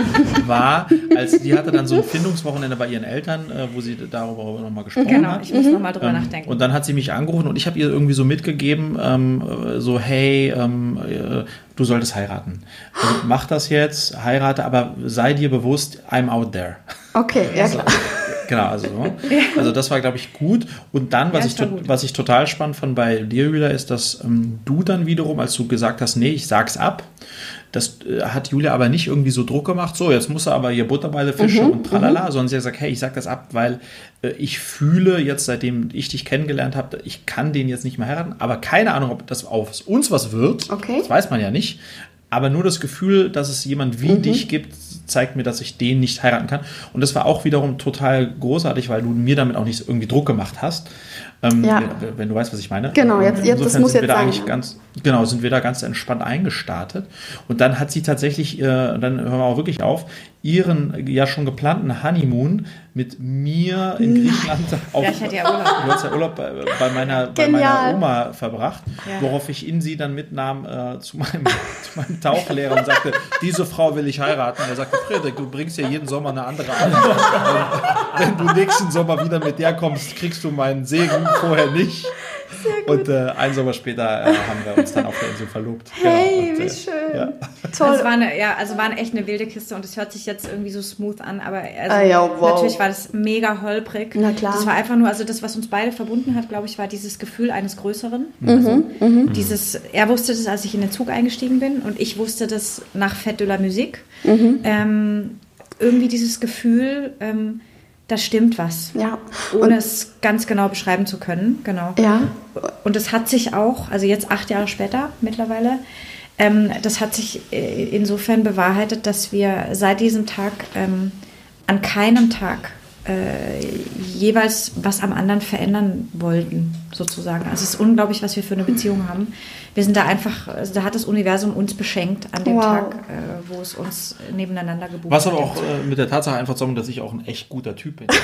S3: war, als die hatte dann so ein Findungswochenende bei ihren Eltern, äh, wo sie darüber nochmal gesprochen
S4: Genau,
S3: hat.
S4: ich muss noch mal drüber
S3: Ähm,
S4: nachdenken.
S3: Und dann hat sie mich angerufen und ich habe ihr irgendwie so mitgegeben, ähm, äh, so hey, ähm, äh, du solltest heiraten. Also, mach das jetzt, heirate, aber sei dir bewusst, I'm out there.
S2: Okay, ja klar.
S3: Genau, also so. Also das war, glaube ich, gut. Und dann, was,
S4: Ja,
S3: ich,
S4: ist war
S3: to-
S4: gut.
S3: was ich total spannend fand bei dir, Julia, ist, dass ähm, du dann wiederum, als du gesagt hast, nee, ich sag's ab, das äh, hat Julia aber nicht irgendwie so Druck gemacht, so, jetzt muss er aber hier Butter bei der Fische und tralala, sondern sie hat gesagt, hey, ich sag das ab, weil äh, ich fühle jetzt, seitdem ich dich kennengelernt habe, ich kann den jetzt nicht mehr heiraten, aber keine Ahnung, ob das aus uns was wird.
S2: Okay.
S3: Das weiß man ja nicht. Aber nur das Gefühl, dass es jemand wie dich gibt, zeigt mir, dass ich den nicht heiraten kann. Und das war auch wiederum total großartig, weil du mir damit auch nicht irgendwie Druck gemacht hast. Ähm,
S2: Ja.
S3: Wenn du weißt, was ich meine.
S2: Genau, jetzt- jetzt- das
S3: Insofern
S2: muss
S3: sind
S2: jetzt
S3: wir da
S2: sein,
S3: eigentlich
S2: ja.
S3: ganz, genau, sind wir da ganz entspannt eingestartet. Und dann hat sie tatsächlich, äh, dann hören wir auch wirklich auf, ihren ja schon geplanten Honeymoon mit mir in Griechenland auf,
S4: Ja, ich hatte ja Urlaub.
S3: du hast ja Urlaub bei, bei, meiner, bei
S2: Genial.
S3: meiner Oma verbracht,
S4: Ja.
S3: worauf ich ihn sie dann mitnahm äh, zu, meinem, zu meinem Tauchlehrer und sagte, diese Frau will ich heiraten. Und er sagte, Friedrich, du bringst ja jeden Sommer eine andere an. Wenn du nächsten Sommer wieder mit der kommst, kriegst du meinen Segen, vorher nicht. Und äh, einen Sommer später äh, haben wir uns dann auf der Insel verlobt.
S2: Hey,
S3: Genau. Und,
S2: wie
S3: äh,
S2: schön.
S3: ja.
S2: Toll.
S4: Also es war eine, ja, also war eine echt eine wilde Kiste und es hört sich jetzt irgendwie so smooth an, aber also
S2: Ah ja, wow.
S4: natürlich war das mega holprig.
S2: Na klar.
S4: Das war einfach nur, also das, was uns beide verbunden hat, glaube ich, war dieses Gefühl eines Größeren.
S2: Mhm,
S4: Also dieses, er wusste das, als ich in den Zug eingestiegen bin und ich wusste das nach Fête de la Musique.
S2: Mhm.
S4: Ähm, irgendwie dieses Gefühl, ähm, da stimmt was.
S2: Ja.
S4: Ohne es ganz genau beschreiben zu können, genau.
S2: Ja.
S4: Und es hat sich auch, also jetzt acht Jahre später mittlerweile, ähm, das hat sich äh, insofern bewahrheitet, dass wir seit diesem Tag ähm, an keinem Tag äh, jeweils was am anderen verändern wollten, sozusagen. Also es ist unglaublich, was wir für eine Beziehung haben. Wir sind da einfach, also da hat das Universum uns beschenkt an dem
S2: Wow.
S4: Tag, äh, wo es uns nebeneinander gebucht
S3: Was
S4: hat.
S3: aber auch äh, mit der Tatsache einfach zusammen, dass ich auch ein echt guter Typ bin.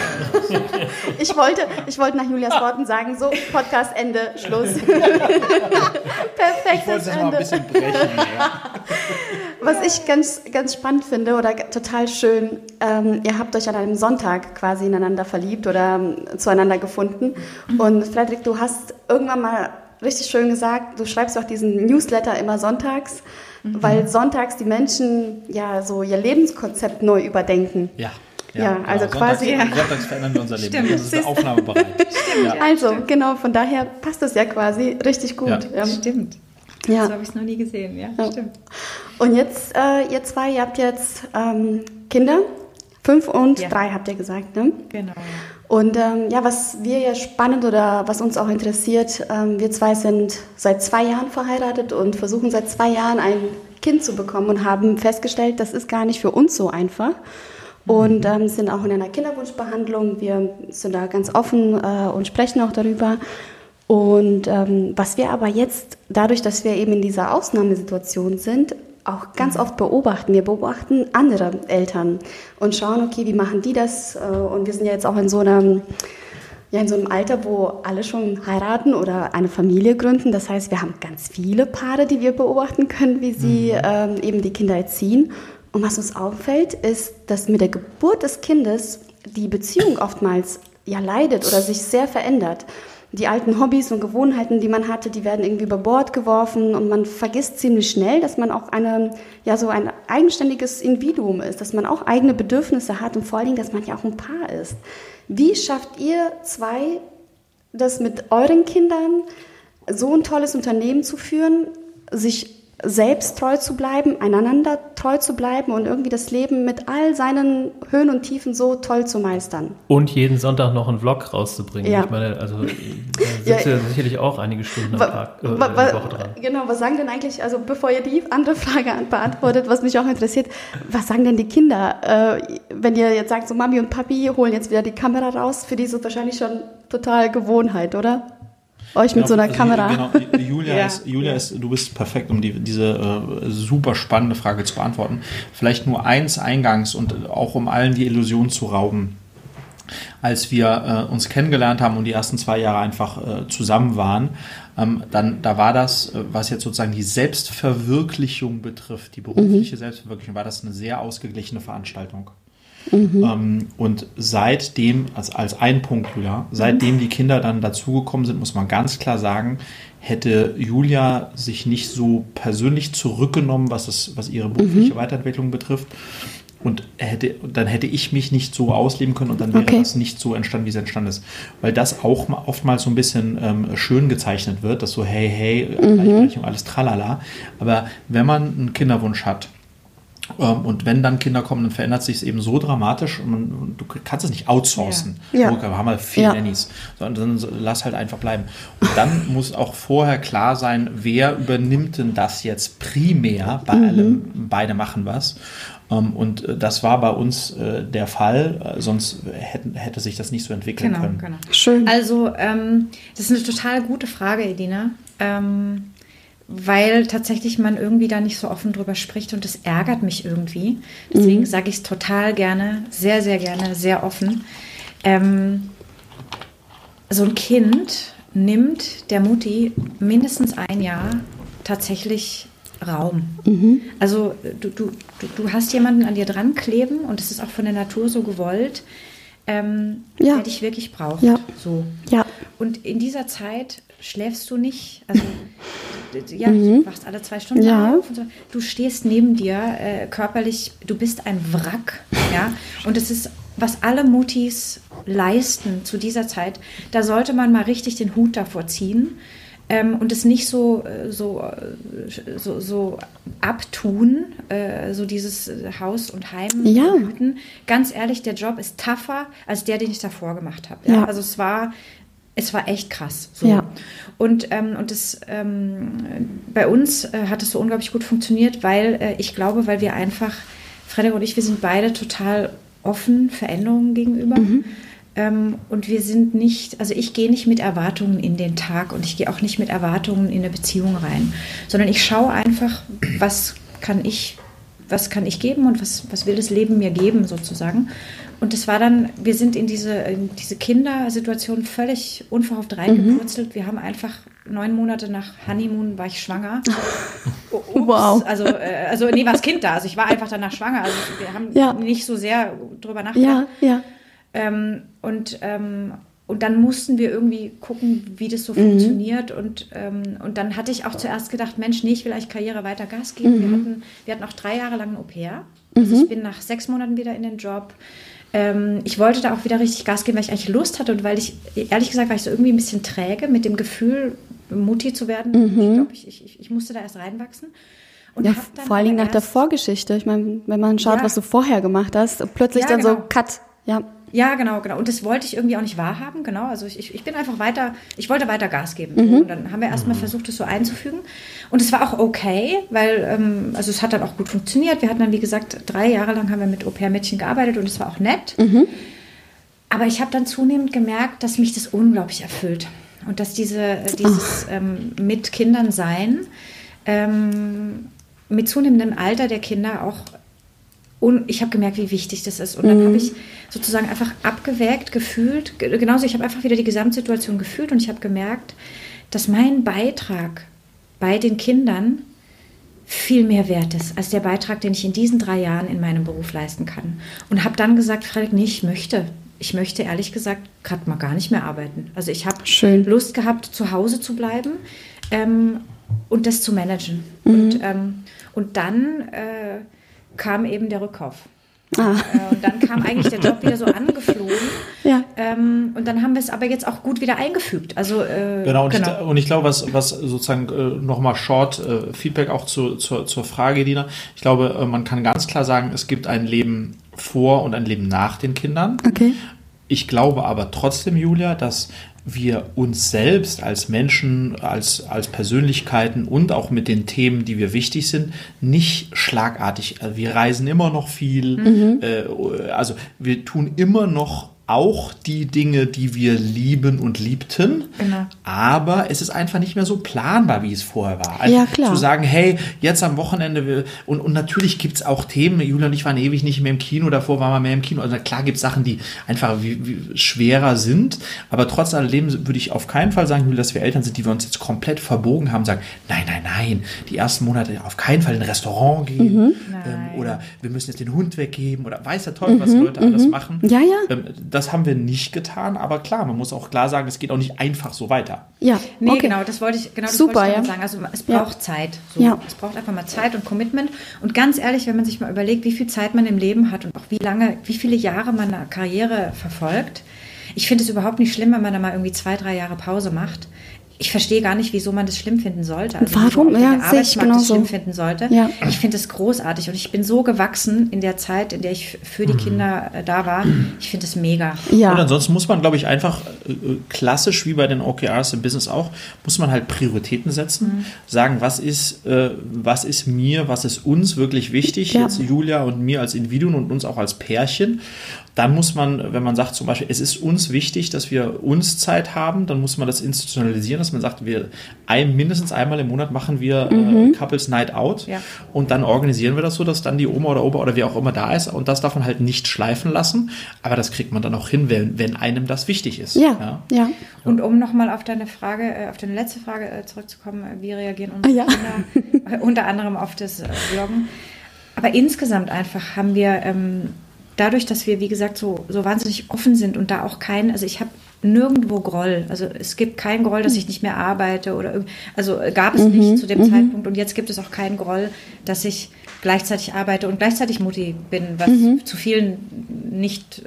S2: Ich wollte, ich wollte nach Julias Worten sagen, so, Podcast Ende, Schluss.
S3: Ich wollte
S2: Perfektes
S3: es mal ein
S2: Ende.
S3: bisschen brechen. Ja.
S2: Was ich ganz, ganz spannend finde oder g- total schön, ähm, ihr habt euch an einem Sonntag quasi ineinander verliebt oder ähm, zueinander gefunden. Und Frederik, du hast irgendwann mal richtig schön gesagt, du schreibst auch diesen Newsletter immer sonntags, weil sonntags die Menschen ja so ihr Lebenskonzept neu überdenken.
S3: Ja.
S2: Ja, also quasi-
S3: Sonntags, Sonntags verändern wir unser Leben.
S4: Stimmt.
S3: Das ist aufnahmebereit. Ja.
S2: Also, genau, von daher passt es ja quasi richtig gut.
S3: Ja.
S2: Ja.
S4: Stimmt.
S2: Ja.
S4: So habe ich es noch nie gesehen, ja,
S2: Ja.
S4: stimmt.
S2: Und jetzt, äh, ihr zwei, ihr habt jetzt ähm, Kinder, fünf und
S4: Ja.
S2: drei habt ihr gesagt, ne?
S4: Genau.
S2: Und ähm, ja, was wir ja spannend oder was uns auch interessiert, ähm, wir zwei sind seit zwei Jahren verheiratet und versuchen seit zwei Jahren ein Kind zu bekommen und haben festgestellt, das ist gar nicht für uns so einfach. Und ähm, sind auch in einer Kinderwunschbehandlung. Wir sind da ganz offen äh, und sprechen auch darüber. Und ähm, was wir aber jetzt, dadurch, dass wir eben in dieser Ausnahmesituation sind, auch ganz oft beobachten. Wir beobachten andere Eltern und schauen, okay, wie machen die das? Äh, Und wir sind ja jetzt auch in so einem, ja, in so einem Alter, wo alle schon heiraten oder eine Familie gründen. Das heißt, wir haben ganz viele Paare, die wir beobachten können, wie sie ähm, eben die Kinder erziehen. Und was uns auffällt, ist, dass mit der Geburt des Kindes die Beziehung oftmals ja leidet oder sich sehr verändert. Die alten Hobbys und Gewohnheiten, die man hatte, die werden irgendwie über Bord geworfen und man vergisst ziemlich schnell, dass man auch eine, ja, so ein eigenständiges Individuum ist, dass man auch eigene Bedürfnisse hat und vor allen Dingen, dass man ja auch ein Paar ist. Wie schafft ihr zwei, das mit euren Kindern so ein tolles Unternehmen zu führen, sich selbst treu zu bleiben, einander treu zu bleiben und irgendwie das Leben mit all seinen Höhen und Tiefen so toll zu meistern?
S1: Und jeden Sonntag noch einen Vlog rauszubringen.
S2: Ja.
S1: Ich meine, also da sitzt
S2: Ja.
S1: ja sicherlich auch einige Stunden am
S2: Wa-
S1: Tag, äh,
S2: wa-
S1: in
S2: wa-
S1: der Woche dran.
S2: Genau, was sagen denn eigentlich, also bevor ihr die andere Frage an- beantwortet, was mich auch interessiert, was sagen denn die Kinder, äh, wenn ihr jetzt sagt, so Mami und Papi holen jetzt wieder die Kamera raus, für die ist es wahrscheinlich schon total Gewohnheit, oder? Euch mit
S3: Genau,
S2: so einer
S3: also,
S2: Kamera.
S3: Genau, Julia,
S4: Ja.
S3: ist, Julia ist, du bist perfekt, um die, diese äh, super spannende Frage zu beantworten. Vielleicht nur eins eingangs und auch um allen die Illusion zu rauben. Als wir äh, uns kennengelernt haben und die ersten zwei Jahre einfach äh, zusammen waren, ähm, dann da war das, äh, was jetzt sozusagen die Selbstverwirklichung betrifft, die berufliche mhm. Selbstverwirklichung, war das eine sehr ausgeglichene Veranstaltung. Mhm. Ähm, und seitdem, als, als ein Punkt, Julia, seitdem mhm. die Kinder dann dazugekommen sind, muss man ganz klar sagen, hätte Julia sich nicht so persönlich zurückgenommen, was, es, was ihre berufliche mhm. Weiterentwicklung betrifft. Und hätte, dann hätte ich mich nicht so ausleben können und dann wäre okay. das nicht so entstanden, wie es entstanden ist. Weil das auch mal, oftmals so ein bisschen ähm, schön gezeichnet wird, dass so hey, hey, mhm. Gleichberechtigung, alles tralala. Aber wenn man einen Kinderwunsch hat, und wenn dann Kinder kommen, dann verändert sich es eben so dramatisch und, man, und du kannst es nicht outsourcen.
S2: Ja.
S3: Ja. Wir haben halt viele
S2: ja.
S3: Nannies, sondern dann lass halt einfach bleiben. Und dann muss auch vorher klar sein, wer übernimmt denn das jetzt primär bei mhm. allem, beide machen was. Und das war bei uns der Fall, sonst hätte, hätte sich das nicht so entwickeln
S4: genau,
S3: können.
S4: Genau.
S2: Schön.
S4: Also ähm, das ist eine total gute Frage, Edina. Ähm, weil tatsächlich man irgendwie da nicht so offen drüber spricht und das ärgert mich irgendwie. Deswegen mhm. sage ich es total gerne, sehr, sehr gerne, sehr offen. Ähm, so ein Kind nimmt der Mutti mindestens ein Jahr tatsächlich Raum. Mhm. Also du, du, du hast jemanden an dir dran kleben und es ist auch von der Natur so gewollt, ähm, ja. der dich wirklich braucht.
S2: Ja.
S4: So.
S2: Ja.
S4: Und in dieser Zeit schläfst du nicht, also ja,
S2: mhm.
S4: du wachst alle zwei Stunden
S2: ja.
S4: auf und so. Du stehst neben dir äh, körperlich, du bist ein Wrack, ja, und es ist, was alle Muttis leisten zu dieser Zeit, da sollte man mal richtig den Hut davor ziehen ähm, und es nicht so, so, so, so abtun, äh, so dieses Haus und Heim
S2: ja.
S4: hüten. Ganz ehrlich, der Job ist tougher als der, den ich davor gemacht habe. Ja?
S2: Ja.
S4: Also es war Es war echt krass. So.
S2: Ja.
S4: Und, ähm, und das, ähm, bei uns äh, hat es so unglaublich gut funktioniert, weil äh, ich glaube, weil wir einfach, Frederik und ich, wir sind beide total offen Veränderungen gegenüber. Mhm. Ähm, und wir sind nicht, also ich gehe nicht mit Erwartungen in den Tag und ich gehe auch nicht mit Erwartungen in eine Beziehung rein, sondern ich schaue einfach, was kann ich, was kann ich geben und was, was will das Leben mir geben sozusagen. Und das war dann, wir sind in diese, in diese Kindersituation völlig unverhofft reingepurzelt. Mhm. Wir haben einfach neun Monate nach Honeymoon war ich schwanger. Ups,
S2: wow.
S4: Also, äh, also nee, war das Kind da. Also ich war einfach danach schwanger. Also wir haben ja. nicht so sehr drüber nachgedacht.
S2: Ja, ja.
S4: Ähm, und, ähm, und dann mussten wir irgendwie gucken, wie das so mhm. funktioniert. Und, ähm, und dann hatte ich auch zuerst gedacht, Mensch, nee, ich will eigentlich Karriere weiter Gas geben. Mhm. Wir hatten, wir hatten auch drei Jahre lang ein Au-pair. Also mhm. ich bin nach sechs Monaten wieder in den Job. Ähm, ich wollte da auch wieder richtig Gas geben, weil ich eigentlich Lust hatte und weil ich, ehrlich gesagt, war ich so irgendwie ein bisschen träge mit dem Gefühl, Mutti zu werden. Mhm. Ich glaube, ich, ich, ich musste da erst reinwachsen. Und
S2: ja, vor allen Dingen nach der Vorgeschichte. Ich meine, wenn man schaut, ja. was du vorher gemacht hast, plötzlich ja, dann genau. so Cut. Ja.
S4: Ja, genau, genau. Und das wollte ich irgendwie auch nicht wahrhaben, genau. Also ich, ich bin einfach weiter, ich wollte weiter Gas geben.
S2: Mhm.
S4: Und dann haben wir erstmal versucht, das so einzufügen. Und es war auch okay, weil, ähm, also es hat dann auch gut funktioniert. Wir hatten dann, wie gesagt, drei Jahre lang haben wir mit Au-pair-Mädchen gearbeitet und es war auch nett. Mhm. Aber ich habe dann zunehmend gemerkt, dass mich das unglaublich erfüllt. Und dass diese, dieses ähm, mit Kindern sein, ähm, mit zunehmendem Alter der Kinder auch, und ich habe gemerkt, wie wichtig das ist. Und dann mhm. habe ich sozusagen einfach abgewägt, gefühlt, genauso, ich habe einfach wieder die Gesamtsituation gefühlt und ich habe gemerkt, dass mein Beitrag bei den Kindern viel mehr wert ist, als der Beitrag, den ich in diesen drei Jahren in meinem Beruf leisten kann. Und habe dann gesagt, Frederik, nee, ich möchte, ich möchte ehrlich gesagt gerade mal gar nicht mehr arbeiten. Also ich habe
S2: Schön.
S4: Lust gehabt, zu Hause zu bleiben ähm, und das zu managen.
S2: Mhm.
S4: Und, ähm, und dann äh, kam eben der Rückkauf.
S2: Ah.
S4: Äh, und dann kam eigentlich der Job wieder so angeflogen.
S2: Ja.
S4: Ähm, und dann haben wir es aber jetzt auch gut wieder eingefügt. Also, äh,
S3: Genau, und,
S4: genau.
S3: Ich, und ich glaube, was, was sozusagen äh, nochmal Short äh, Feedback auch zu, zur, zur Frage, Dina. Ich glaube, äh, man kann ganz klar sagen, es gibt ein Leben vor und ein Leben nach den Kindern.
S2: Okay.
S3: Ich glaube aber trotzdem, Julia, dass wir uns selbst als Menschen, als, als Persönlichkeiten und auch mit den Themen, die wir wichtig sind, nicht schlagartig. Also wir reisen immer noch viel, mhm. äh, also wir tun immer noch auch die Dinge, die wir lieben und liebten,
S4: Genau.
S3: aber es ist einfach nicht mehr so planbar, wie es vorher war. Also
S2: Ja, klar.
S3: zu sagen, hey, jetzt am Wochenende, wir, und, und natürlich gibt es auch Themen, Julia und ich waren ewig nicht mehr im Kino, davor waren wir mehr im Kino, also klar gibt es Sachen, die einfach wie, wie schwerer sind, aber trotz alledem würde ich auf keinen Fall sagen, Julia, dass wir Eltern sind, die wir uns jetzt komplett verbogen haben, sagen, nein, nein, nein, die ersten Monate auf keinen Fall in ein Restaurant gehen,
S2: Mhm.
S3: ähm, oder wir müssen jetzt den Hund weggeben, oder weiß der Teufel, was Leute alles machen.
S2: Ja, ja.
S3: Ähm, das haben wir nicht getan, aber klar, man muss auch klar sagen, es geht auch nicht einfach so weiter.
S2: Ja,
S4: Nee,
S2: okay.
S4: genau, das wollte ich, genau das
S2: Super,
S4: wollte ich
S2: ja.
S4: damit sagen. Also es braucht
S2: Ja.
S4: Zeit. So.
S2: Ja.
S4: Es braucht einfach mal Zeit und Commitment. Und ganz ehrlich, wenn man sich mal überlegt, wie viel Zeit man im Leben hat und auch wie lange, wie viele Jahre man eine Karriere verfolgt. Ich finde es überhaupt nicht schlimm, wenn man da mal irgendwie zwei, drei Jahre Pause macht. Ich verstehe gar nicht, wieso man das schlimm finden sollte. Also
S2: Warum?
S4: wieso auch
S2: Ja,
S4: der
S2: sehe ich
S4: Arbeitsmarkt das
S2: genauso.
S4: schlimm finden sollte.
S2: Ja.
S4: Ich finde es großartig und ich bin so gewachsen in der Zeit, in der ich für die Kinder äh, da war. Ich finde es mega.
S2: Ja.
S3: Und ansonsten muss man, glaube ich, einfach äh, klassisch, wie bei den O K Rs im Business auch, muss man halt Prioritäten setzen,
S2: Mhm.
S3: sagen, was ist, äh, was ist mir, was ist uns wirklich wichtig,
S2: Ja.
S3: jetzt Julia und mir als Individuen und uns auch als Pärchen. Dann muss man, wenn man sagt zum Beispiel, es ist uns wichtig, dass wir uns Zeit haben, dann muss man das institutionalisieren, dass man sagt, wir ein, mindestens einmal im Monat machen wir
S2: Mhm.
S3: äh, Couples Night Out
S4: Ja.
S3: und dann organisieren wir das so, dass dann die Oma oder Opa oder wer auch immer da ist und das darf man halt nicht schleifen lassen, aber das kriegt man dann auch hin, wenn, wenn einem das wichtig ist.
S2: Ja, ja.
S4: Und um nochmal auf deine Frage, äh, auf deine letzte Frage äh, zurückzukommen, äh, wie reagieren unsere
S2: Ja.
S4: Kinder, äh, unter anderem auf das äh, Bloggen. Aber insgesamt einfach haben wir, ähm, dadurch, dass wir, wie gesagt, so, so wahnsinnig offen sind und da auch kein, also ich habe nirgendwo Groll. Also es gibt keinen Groll, dass ich nicht mehr arbeite oder irgend- also äh, gab es
S2: Mhm,
S4: nicht zu dem Zeitpunkt und jetzt gibt es auch keinen Groll, dass ich gleichzeitig arbeite und gleichzeitig Mutti bin, was
S2: Mhm.
S4: zu vielen nicht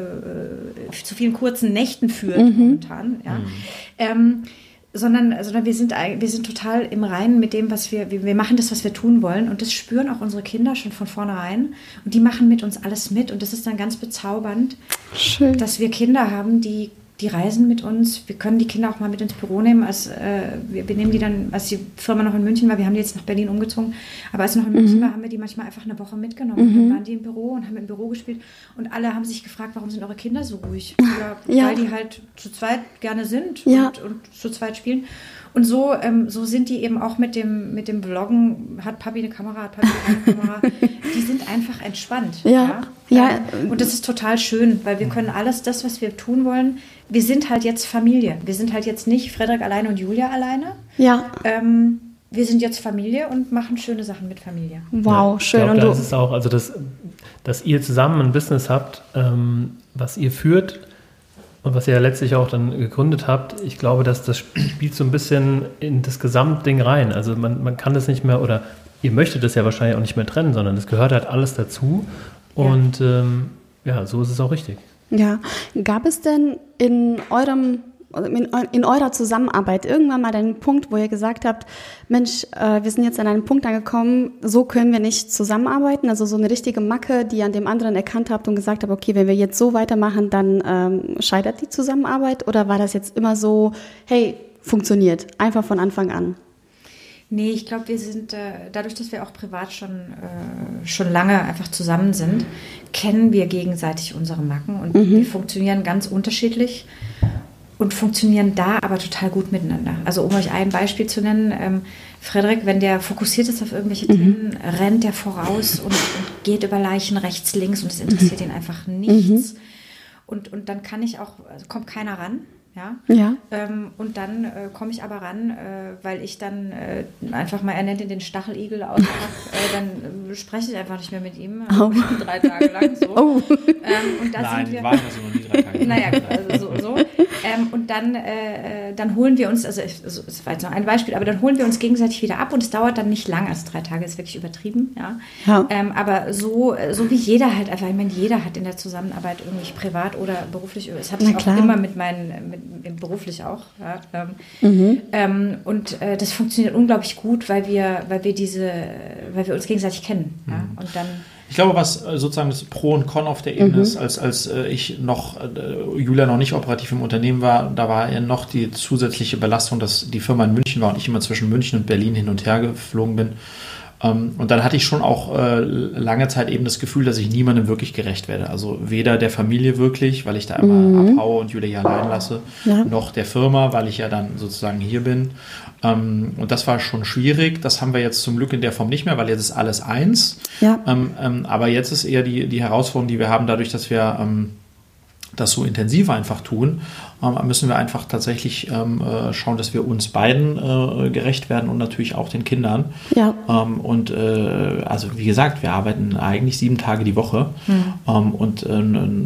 S4: äh, zu vielen kurzen Nächten führt
S2: Mhm.
S4: momentan. Ja. Ähm, sondern, sondern wir sind eig- wir sind total im Reinen mit dem, was wir, wir wir machen das, was wir tun wollen und das spüren auch unsere Kinder schon von vornherein und die machen mit uns alles mit und das ist dann ganz bezaubernd,
S2: Schön.
S4: dass wir Kinder haben, die die reisen mit uns. Wir können die Kinder auch mal mit ins Büro nehmen. Als, äh, wir, wir nehmen die dann, als die Firma noch in München war, wir haben die jetzt nach Berlin umgezogen, aber als sie noch in München war, haben wir die manchmal einfach eine Woche mitgenommen. Und dann waren die im Büro und haben im Büro gespielt und alle haben sich gefragt, warum sind eure Kinder so ruhig? Oder
S2: Ja.
S4: weil die halt zu zweit gerne sind
S2: Ja.
S4: und, und zu zweit spielen. Und so, ähm, so sind die eben auch mit dem, mit dem Vloggen, hat Papi eine Kamera, hat Papi keine Kamera, die sind einfach entspannt.
S2: Ja. Ja.
S4: Ähm, Und das ist total schön, weil wir können alles das, was wir tun wollen, wir sind halt jetzt Familie. Wir sind halt jetzt nicht Frederik alleine und Julia alleine.
S2: Ja.
S4: Ähm, wir sind jetzt Familie und machen schöne Sachen mit Familie.
S2: Wow,
S1: Ich
S2: schön.
S1: glaube,
S2: Und
S1: da
S2: du,
S1: ist es auch, also dass, dass ihr zusammen ein Business habt, ähm, was ihr führt und was ihr ja letztlich auch dann gegründet habt. Ich glaube, dass das spielt so ein bisschen in das Gesamtding rein. Also man, man kann das nicht mehr, oder ihr möchtet das ja wahrscheinlich auch nicht mehr trennen, sondern es gehört halt alles dazu. Und ähm, ja, so ist es auch richtig.
S2: ja. Gab es denn in eurem in, in eurer Zusammenarbeit irgendwann mal den Punkt, wo ihr gesagt habt, Mensch, äh, wir sind jetzt an einem Punkt angekommen, so können wir nicht zusammenarbeiten, also so eine richtige Macke, die ihr an dem anderen erkannt habt und gesagt habt, okay, wenn wir jetzt so weitermachen, dann ähm, scheitert die Zusammenarbeit, oder war das jetzt immer so, hey, funktioniert, einfach von Anfang an?
S4: Nee, ich glaube, wir sind, äh, dadurch, dass wir auch privat schon, äh, schon lange einfach zusammen sind, kennen wir gegenseitig unsere Macken und wir funktionieren ganz unterschiedlich und funktionieren da aber total gut miteinander. Also um euch ein Beispiel zu nennen, ähm, Frederik, wenn der fokussiert ist auf irgendwelche Themen, rennt der voraus und, und geht über Leichen rechts, links und es interessiert ihn einfach nichts. Und, und dann kann ich auch, also kommt keiner ran. Ja.
S2: Ja.
S4: Ähm, und dann äh, komme ich aber ran, äh, weil ich dann äh, einfach mal, er nennt ihn den Stacheligel aus, äh, dann äh, spreche ich einfach nicht mehr mit ihm. Äh,
S2: Oh.
S4: drei Tage lang so.
S2: Oh.
S4: Ähm, und da
S3: Nein,
S4: sind wir,
S3: die waren das noch nie drei Tage.
S4: Naja, also so. so. Ähm, und dann, äh, dann holen wir uns, also es war jetzt noch ein Beispiel, aber dann holen wir uns gegenseitig wieder ab und es dauert dann nicht lang, also drei Tage ist wirklich übertrieben, ja.
S2: Ja.
S4: Ähm, aber so, so wie jeder halt einfach, ich meine, jeder hat in der Zusammenarbeit irgendwie privat oder beruflich, das habe ich
S2: Na
S4: auch
S2: klar.
S4: immer mit meinen, mit, beruflich auch, ja. Ähm,
S2: Mhm.
S4: ähm, und äh, das funktioniert unglaublich gut, weil wir, weil wir diese, weil wir uns gegenseitig kennen, ja. Und dann
S3: Ich glaube, was äh, sozusagen das Pro und Con auf der Ebene
S2: Mhm.
S3: ist, als, als äh, ich noch, äh, Julia noch nicht operativ im Unternehmen war, da war ja noch die zusätzliche Belastung, dass die Firma in München war und ich immer zwischen München und Berlin hin und her geflogen bin. Ähm, und dann hatte ich schon auch äh, lange Zeit eben das Gefühl, dass ich niemandem wirklich gerecht werde. Also weder der Familie wirklich, weil ich da immer
S2: Mhm.
S3: abhaue und Julia hier allein lasse,
S2: Ja.
S3: noch der Firma, weil ich ja dann sozusagen hier bin. Ähm, und das war schon schwierig. Das haben wir jetzt zum Glück in der Form nicht mehr, weil jetzt ist alles eins.
S2: Ja.
S3: Ähm, ähm, aber jetzt ist eher die, die Herausforderung, die wir haben, dadurch, dass wir ähm, das so intensiv einfach tun, ähm, müssen wir einfach tatsächlich ähm, äh, schauen, dass wir uns beiden äh, gerecht werden und natürlich auch den Kindern.
S2: Ja.
S3: Ähm, und äh, also wie gesagt, wir arbeiten eigentlich sieben Tage die Woche. Ähm, und äh,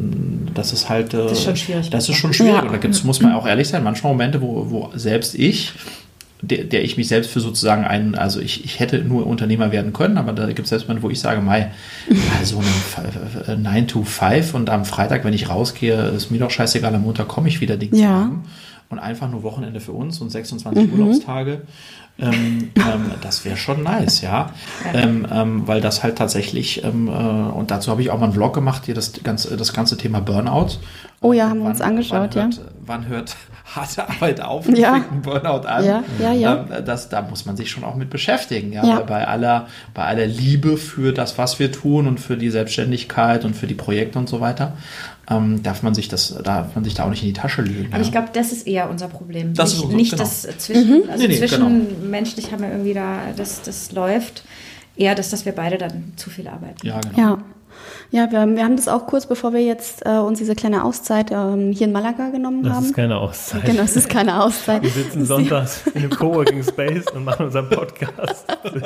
S3: das ist halt äh,
S4: Das ist schon schwierig.
S3: Das ist schon schwierig.
S2: Ja.
S3: Und da gibt's, muss man auch ehrlich sein, manchmal Momente, wo, wo selbst ich Der, der ich mich selbst für sozusagen einen, also ich, ich hätte nur Unternehmer werden können, aber da gibt es selbst mal, wo ich sage, mei, also ein nine to five und am Freitag, wenn ich rausgehe, ist mir doch scheißegal, am Montag komme ich wieder Ding zu
S2: Ja.
S3: haben. Und einfach nur Wochenende für uns und sechsundzwanzig Urlaubstage. Ähm, ähm, das wäre schon nice, ja. Ähm, ähm, weil das halt tatsächlich, ähm, äh, und dazu habe ich auch mal einen Vlog gemacht, hier das ganze, das ganze Thema Burnout.
S2: Oh ja,
S3: Ähm,
S2: haben wir
S3: wann-
S2: uns angeschaut,
S3: wann
S2: ja.
S3: hört, Wann hört harte Arbeit auf und
S2: Ja.
S3: fängt ein Burnout an?
S2: Ja, ja, ja.
S3: Ähm, das, da muss man sich schon auch mit beschäftigen, ja.
S2: Ja.
S3: Weil bei aller, bei aller Liebe für das, was wir tun und für die Selbstständigkeit und für die Projekte und so weiter, ähm, darf man sich das, darf man sich da auch nicht in die Tasche lügen.
S4: Aber
S3: ja.
S4: ich glaube, das ist eher unser Problem.
S3: Das
S4: nicht
S3: ist so,
S4: nicht
S3: genau.
S4: das zwischen, also
S3: Nee, nee,
S4: zwischenmenschlich haben wir irgendwie da, das, das läuft. Eher das, dass wir beide dann zu viel arbeiten.
S3: ja, genau.
S2: Ja. Ja, wir, wir haben das auch kurz, bevor wir jetzt äh, uns diese kleine Auszeit ähm, hier in Malaga genommen
S1: Das
S2: haben.
S1: ist keine Auszeit.
S2: Genau, es ist keine Auszeit.
S1: Wir sitzen sonntags in einem Coworking Space und machen unseren Podcast.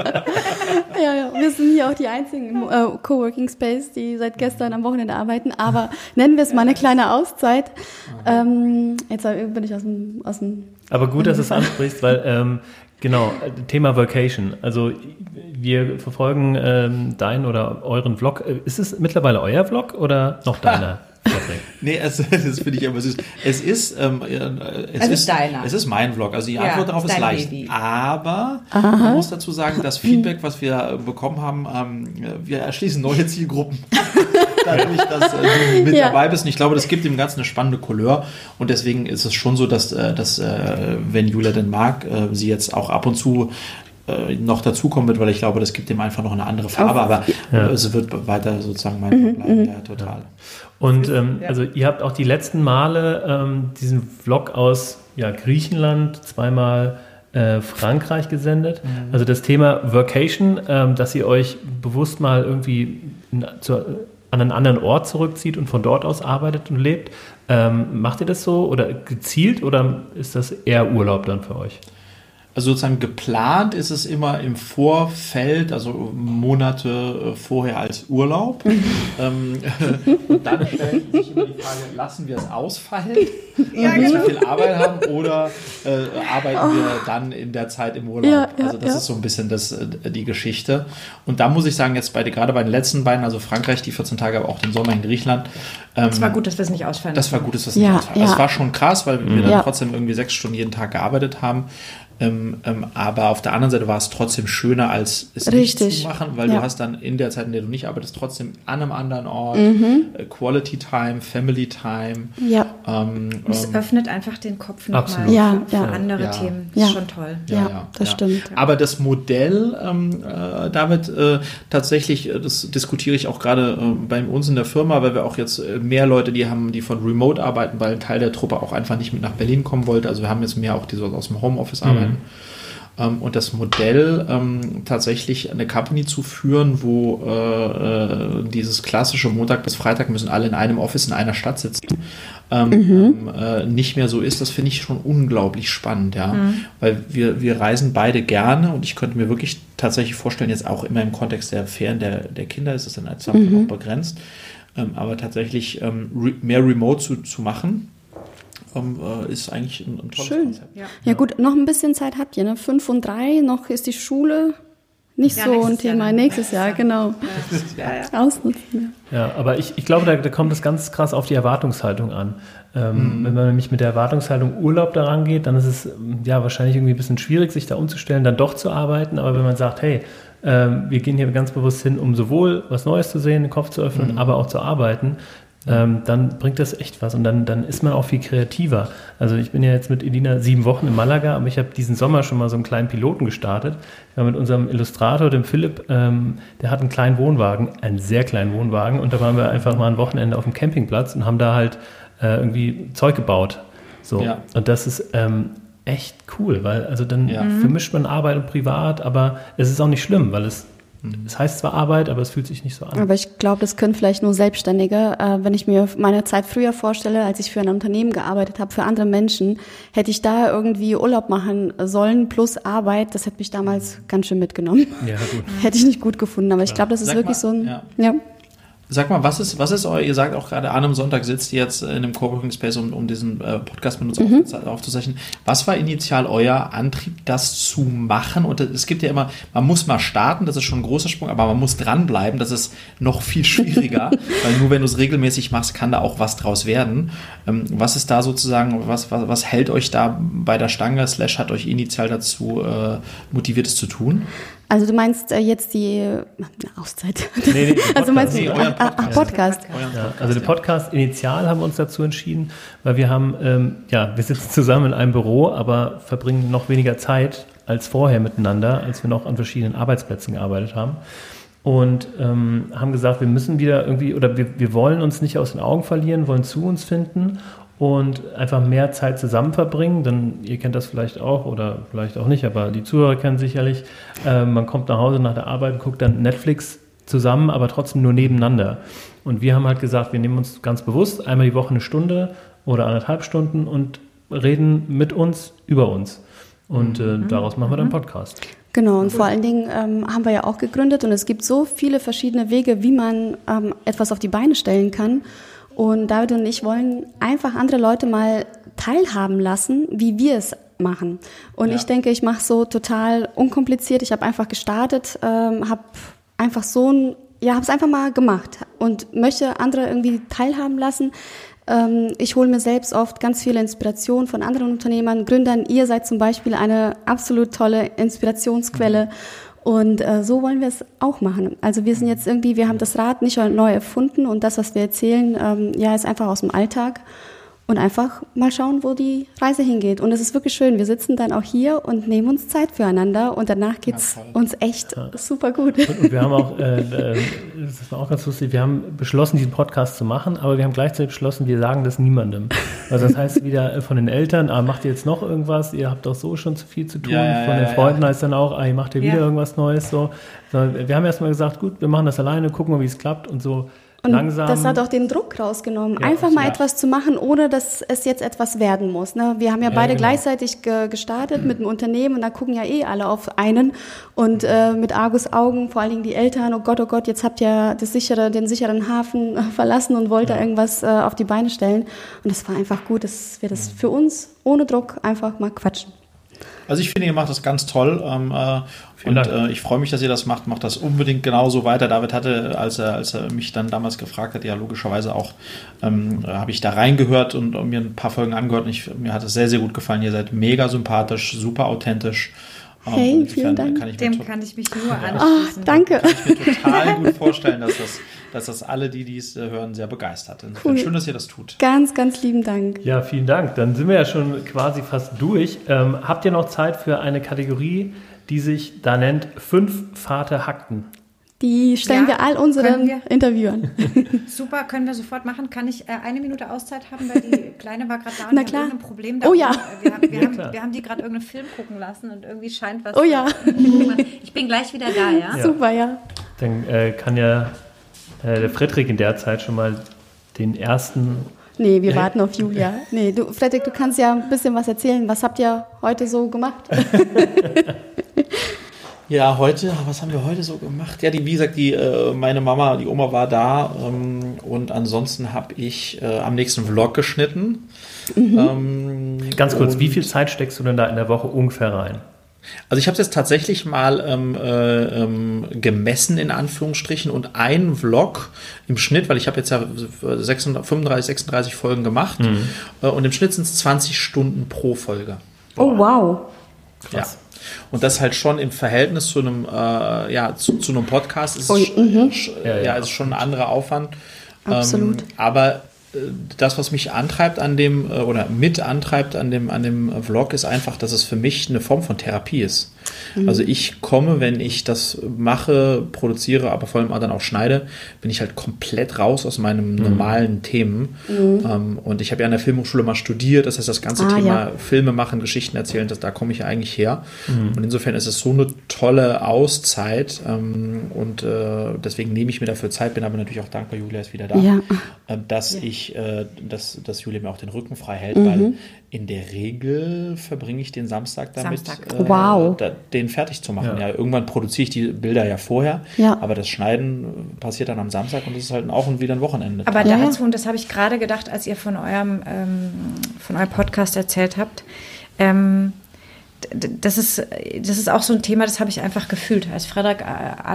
S2: Ja, ja, wir sind hier auch die einzigen im äh, Coworking Space, die seit gestern am Wochenende arbeiten. Aber nennen wir es mal eine kleine Auszeit. Ähm, jetzt bin ich aus dem, aus dem
S1: Aber gut, dass du es ansprichst, weil ähm, genau, Thema Vacation. Also wir verfolgen ähm, deinen oder euren Vlog. Ist es mittlerweile euer Vlog oder noch deiner? Patrick?
S3: Nee, es, das finde ich immer süß. Es ist, ähm, äh, es,
S4: Also
S3: ist
S4: deiner.
S3: es ist mein Vlog. Also die
S4: Ja,
S3: Antwort darauf
S4: ist
S3: ist
S4: dein
S3: leicht.
S4: Baby.
S3: Aber man muss dazu sagen, das Feedback, was wir bekommen haben, ähm, wir erschließen neue Zielgruppen. Dadurch, dass äh, du mit
S2: Ja.
S3: dabei bist. Und ich glaube, das gibt dem Ganzen eine spannende Couleur. Und deswegen ist es schon so, dass, äh, dass äh, wenn Julia denn mag, äh, sie jetzt auch ab und zu äh, noch dazukommen wird, weil ich glaube, das gibt dem einfach noch eine andere Farbe. Aber
S1: Ja.
S3: äh, es wird weiter sozusagen mein Vlog bleiben. Ja, total.
S1: Und ähm, also ihr habt auch die letzten Male ähm, diesen Vlog aus ja, Griechenland, zweimal äh, Frankreich gesendet. Also das Thema Workation, ähm, dass ihr euch bewusst mal irgendwie in, zu, an einen anderen Ort zurückzieht und von dort aus arbeitet und lebt. Ähm, macht ihr das so oder gezielt oder ist das eher Urlaub dann für euch?
S3: Also sozusagen geplant ist es immer im Vorfeld, also Monate äh, vorher als Urlaub. ähm, und dann stellt sich immer die Frage, lassen wir es ausfallen, weil wir zu viel Arbeit haben oder äh, arbeiten wir dann in der Zeit im Urlaub?
S2: Ja, ja,
S3: also das
S2: ja.
S3: ist so ein bisschen das, äh, die Geschichte. Und da muss ich sagen, jetzt bei, gerade bei den letzten beiden, also Frankreich, die vierzehn Tage, aber auch den Sommer in Griechenland. Ähm,
S4: Es war gut, dass wir es nicht ausfallen.
S3: Das war gut, dass wir es
S2: Ja,
S3: nicht ausfallen.
S2: ja.
S3: Das war schon krass, weil wir dann
S2: Ja.
S3: trotzdem irgendwie sechs Stunden jeden Tag gearbeitet haben. Ähm, ähm, aber auf der anderen Seite war es trotzdem schöner, als es nicht
S2: Richtig.
S3: zu machen, weil
S2: Ja.
S3: du hast dann in der Zeit, in der du nicht arbeitest, trotzdem an einem anderen Ort äh, Quality Time, Family Time.
S2: Ja,
S3: Ähm,
S4: Und es
S3: ähm,
S4: öffnet einfach den Kopf nochmal
S1: Absolut.
S4: für,
S2: Ja,
S4: für
S2: ja.
S4: andere
S3: Ja.
S4: Themen. Das
S2: Ja.
S4: ist schon toll.
S2: ja, das stimmt.
S3: Aber das Modell, ähm, äh, David, äh, tatsächlich, äh, das diskutiere ich auch gerade äh, bei uns in der Firma, weil wir auch jetzt äh, mehr Leute, die haben, die von Remote arbeiten, weil ein Teil der Truppe auch einfach nicht mit nach Berlin kommen wollte. Also wir haben jetzt mehr auch die so aus dem Homeoffice arbeiten. Ähm, und das Modell, ähm, tatsächlich eine Company zu führen, wo äh, äh, dieses klassische Montag bis Freitag müssen alle in einem Office in einer Stadt sitzen, ähm, ähm, äh, nicht mehr so ist, das finde ich schon unglaublich spannend, ja. Weil wir, wir reisen beide gerne und ich könnte mir wirklich tatsächlich vorstellen, jetzt auch immer im Kontext der Ferien der, der Kinder ist es dann einfach auch begrenzt. Ähm, aber tatsächlich ähm, re- mehr Remote zu, zu machen, ähm, äh, ist eigentlich ein, ein tolles
S2: Schön.
S3: Konzept.
S2: Ja. ja gut, noch ein bisschen Zeit habt ihr, ne? Fünf und drei, noch ist die Schule nicht
S4: Ja,
S2: so ein
S4: nächstes Jahr
S2: Thema.
S4: dann.
S2: Nächstes Jahr, genau.
S4: Ja, ja.
S2: Ausnutzen. Ja.
S1: Ja, aber ich, ich glaube, da, da kommt es ganz krass auf die Erwartungshaltung an. Ähm, mhm. Wenn man nämlich mit der Erwartungshaltung Urlaub daran geht, dann ist es ja wahrscheinlich irgendwie ein bisschen schwierig, sich da umzustellen, dann doch zu arbeiten. Aber wenn man sagt, hey, ähm, wir gehen hier ganz bewusst hin, um sowohl was Neues zu sehen, den Kopf zu öffnen, mhm. aber auch zu arbeiten, ähm, dann bringt das echt was. Und dann, dann ist man auch viel kreativer. Also ich bin ja jetzt mit Edina sieben Wochen in Malaga, aber ich habe diesen Sommer schon mal so einen kleinen Piloten gestartet. Ich war mit unserem Illustrator, dem Philipp, ähm, der hat einen kleinen Wohnwagen, einen sehr kleinen Wohnwagen. Und da waren wir einfach mal ein Wochenende auf dem Campingplatz und haben da halt äh, irgendwie Zeug gebaut. So. Ja. Und das ist ähm, echt cool, weil also dann ja. vermischt man Arbeit und Privat, aber es ist auch nicht schlimm, weil es Es heißt zwar Arbeit, aber es fühlt sich nicht so an.
S2: Aber ich glaube, das können vielleicht nur Selbstständige. Äh, wenn ich mir meine Zeit früher vorstelle, als ich für ein Unternehmen gearbeitet habe, für andere Menschen, hätte ich da irgendwie Urlaub machen sollen plus Arbeit, das hätte mich damals ganz schön mitgenommen. Ja, gut. Hätte ich nicht gut gefunden, aber ich glaube, das ist Sag wirklich mal, so ein... Ja. ja.
S3: Sag mal, was ist, was ist euer, ihr sagt auch gerade, an einem Sonntag sitzt ihr jetzt in einem Coworking Space, um, um diesen äh, Podcast mit uns mhm. aufzuzeichnen. Was war initial euer Antrieb, das zu machen? Und es gibt ja immer, man muss mal starten, das ist schon ein großer Sprung, aber man muss dranbleiben, das ist noch viel schwieriger, weil nur wenn du es regelmäßig machst, kann da auch was draus werden. Ähm, was ist da sozusagen, was, was, was hält euch da bei der Stange, slash hat euch initial dazu äh, motiviert, es zu tun?
S2: Also du meinst äh, jetzt die äh, Auszeit?
S1: Nee, nee,
S2: also meinst
S3: nee,
S2: du äh, Podcast? Podcast.
S1: Ja, also den Podcast initial haben wir uns dazu entschieden, weil wir haben, ähm, ja, wir sitzen zusammen in einem Büro, aber verbringen noch weniger Zeit als vorher miteinander, als wir noch an verschiedenen Arbeitsplätzen gearbeitet haben. Und ähm, haben gesagt, wir müssen wieder irgendwie, oder wir, wir wollen uns nicht aus den Augen verlieren, wollen zu uns finden und einfach mehr Zeit zusammen verbringen, denn ihr kennt das vielleicht auch oder vielleicht auch nicht, aber die Zuhörer kennen sicherlich, äh, man kommt nach Hause nach der Arbeit und guckt dann Netflix zusammen, aber trotzdem nur nebeneinander. Und wir haben halt gesagt, wir nehmen uns ganz bewusst einmal die Woche eine Stunde oder anderthalb Stunden und reden mit uns über uns. Und äh, mhm. daraus machen wir dann einen Podcast.
S2: Genau, und vor allen Dingen ähm, haben wir ja auch gegründet und es gibt so viele verschiedene Wege, wie man ähm, etwas auf die Beine stellen kann. Und David und ich wollen einfach andere Leute mal teilhaben lassen, wie wir es machen. Und ja. ich denke, ich mache so total unkompliziert. Ich habe einfach gestartet, ähm, habe einfach so ein, ja, habe es einfach mal gemacht und möchte andere irgendwie teilhaben lassen. Ähm, ich hole mir selbst oft ganz viele Inspiration von anderen Unternehmern, Gründern. Ihr seid zum Beispiel eine absolut tolle Inspirationsquelle. Mhm. Und äh, so wollen wir es auch machen. Also wir sind jetzt irgendwie, wir haben das Rad nicht neu erfunden und das, was wir erzählen, ähm, ja, ist einfach aus dem Alltag und einfach mal schauen, wo die Reise hingeht. Und es ist wirklich schön. Wir sitzen dann auch hier und nehmen uns Zeit füreinander und danach geht's ja, uns echt ja. super gut.
S1: Und, und wir haben auch, äh, äh, das war auch ganz lustig, wir haben beschlossen, diesen Podcast zu machen, aber wir haben gleichzeitig beschlossen, wir sagen das niemandem. Also das heißt wieder von den Eltern, ah, macht ihr jetzt noch irgendwas? Ihr habt doch so schon zu viel zu tun. Ja, ja, von den Freunden ja. heißt dann auch, ah, ihr macht ihr wieder irgendwas Neues. So. Wir haben erstmal gesagt, gut, wir machen das alleine, gucken mal, wie es klappt und so.
S2: Und
S1: langsam.
S2: Das hat auch den Druck rausgenommen, ja, einfach mal ja. etwas zu machen, ohne dass es jetzt etwas werden muss. Ne? Wir haben ja, ja beide genau. gleichzeitig ge- gestartet mhm. mit einem Unternehmen und da gucken ja eh alle auf einen und äh, mit Argusaugen, vor allen Dingen die Eltern, oh Gott, oh Gott, jetzt habt ihr das sichere, den sicheren Hafen verlassen und wollt ja. da irgendwas äh, auf die Beine stellen. Und das war einfach gut, dass wir das für uns ohne Druck einfach mal quatschen.
S3: Also ich finde, ihr macht das ganz toll ähm, äh, und äh, ich freue mich, dass ihr das macht. Macht das unbedingt genauso weiter. David hatte, als er, als er mich dann damals gefragt hat, ja logischerweise auch, ähm, habe ich da reingehört und, und mir ein paar Folgen angehört und ich, mir hat es sehr, sehr gut gefallen. Ihr seid mega sympathisch, super authentisch.
S2: Hey, um, vielen Dank.
S4: Kann Dem to- kann ich mich nur anschließen.
S2: Oh, danke.
S3: Kann ich mir total gut vorstellen, dass das, dass das alle, die dies äh, hören, sehr begeistert. Cool. Schön, dass ihr das tut.
S2: Ganz, ganz lieben Dank.
S1: Ja, vielen Dank. Dann sind wir ja schon quasi fast durch. Ähm, habt ihr noch Zeit für eine Kategorie, die sich da nennt Fünf Vater Hackten?
S2: Die stellen ja, wir all unseren wir. Interviewern.
S4: Super, können wir sofort machen. Kann ich äh, eine Minute Auszeit haben, weil die Kleine war gerade da und
S2: Na
S4: hat
S2: klar.
S4: irgendein Problem. Da
S2: oh ja.
S4: Wir, wir,
S1: ja
S4: haben, wir haben die gerade irgendeinen Film gucken lassen und irgendwie scheint was.
S2: Oh ja.
S4: Ich bin gleich wieder da, ja?
S1: ja.
S2: Super, ja.
S1: Dann äh, kann ja äh, der Frederik in der Zeit schon mal den ersten...
S2: Nee, wir warten auf Julia. Nee, du, Frederik, du kannst ja ein bisschen was erzählen. Was habt ihr heute so gemacht?
S3: Ja, heute, was haben wir heute so gemacht? Ja, die, wie gesagt, die, äh, meine Mama, die Oma war da ähm, und ansonsten habe ich äh, am nächsten Vlog geschnitten.
S1: Mhm. Ähm, Ganz kurz, wie viel Zeit steckst du denn da in der Woche ungefähr rein?
S3: Also ich habe es jetzt tatsächlich mal ähm, äh, ähm, gemessen in Anführungsstrichen und ein Vlog im Schnitt, weil ich habe jetzt ja fünfunddreißig, sechsunddreißig Folgen gemacht mhm. äh, und im Schnitt sind es zwanzig Stunden pro Folge.
S2: Oh, wow.
S3: Krass. Ja. Und das halt schon im Verhältnis zu einem, äh, ja, zu, zu einem Podcast ist,
S2: oh,
S3: es,
S2: mhm.
S3: sch- ja, ja, ist schon ein anderer Aufwand.
S2: Absolut.
S3: Ähm, aber äh, das, was mich antreibt an dem, äh, oder mit antreibt an dem, an dem Vlog, ist einfach, dass es für mich eine Form von Therapie ist. Mhm. Also ich komme, wenn ich das mache, produziere, aber vor allem dann auch schneide, bin ich halt komplett raus aus meinen mhm. normalen Themen. Mhm. Ähm, und ich habe ja an der Filmhochschule mal studiert, das heißt, das ganze ah, Thema ja. Filme machen, Geschichten erzählen, das, da komme ich ja eigentlich her. Mhm. Und insofern ist es so eine tolle Auszeit ähm, und äh, deswegen nehme ich mir dafür Zeit, bin aber natürlich auch dankbar, Julia ist wieder da,
S2: ja.
S3: äh, dass ja. ich, äh, dass, dass Julia mir auch den Rücken frei hält,
S2: mhm.
S3: weil in der Regel verbringe ich den Samstag damit,
S4: Samstag.
S3: Äh,
S2: wow.
S3: da, den fertig zu machen.
S1: Ja.
S3: Ja, irgendwann produziere ich die Bilder ja vorher,
S2: ja.
S3: aber das Schneiden passiert dann am Samstag und das ist halt auch wieder ein Wochenende.
S4: Aber
S2: ja,
S4: dazu,
S2: ja.
S4: und das habe ich gerade gedacht, als ihr von eurem, ähm, von eurem Podcast erzählt habt, ähm, das ist, das ist auch so ein Thema, das habe ich einfach gefühlt. Als Frederik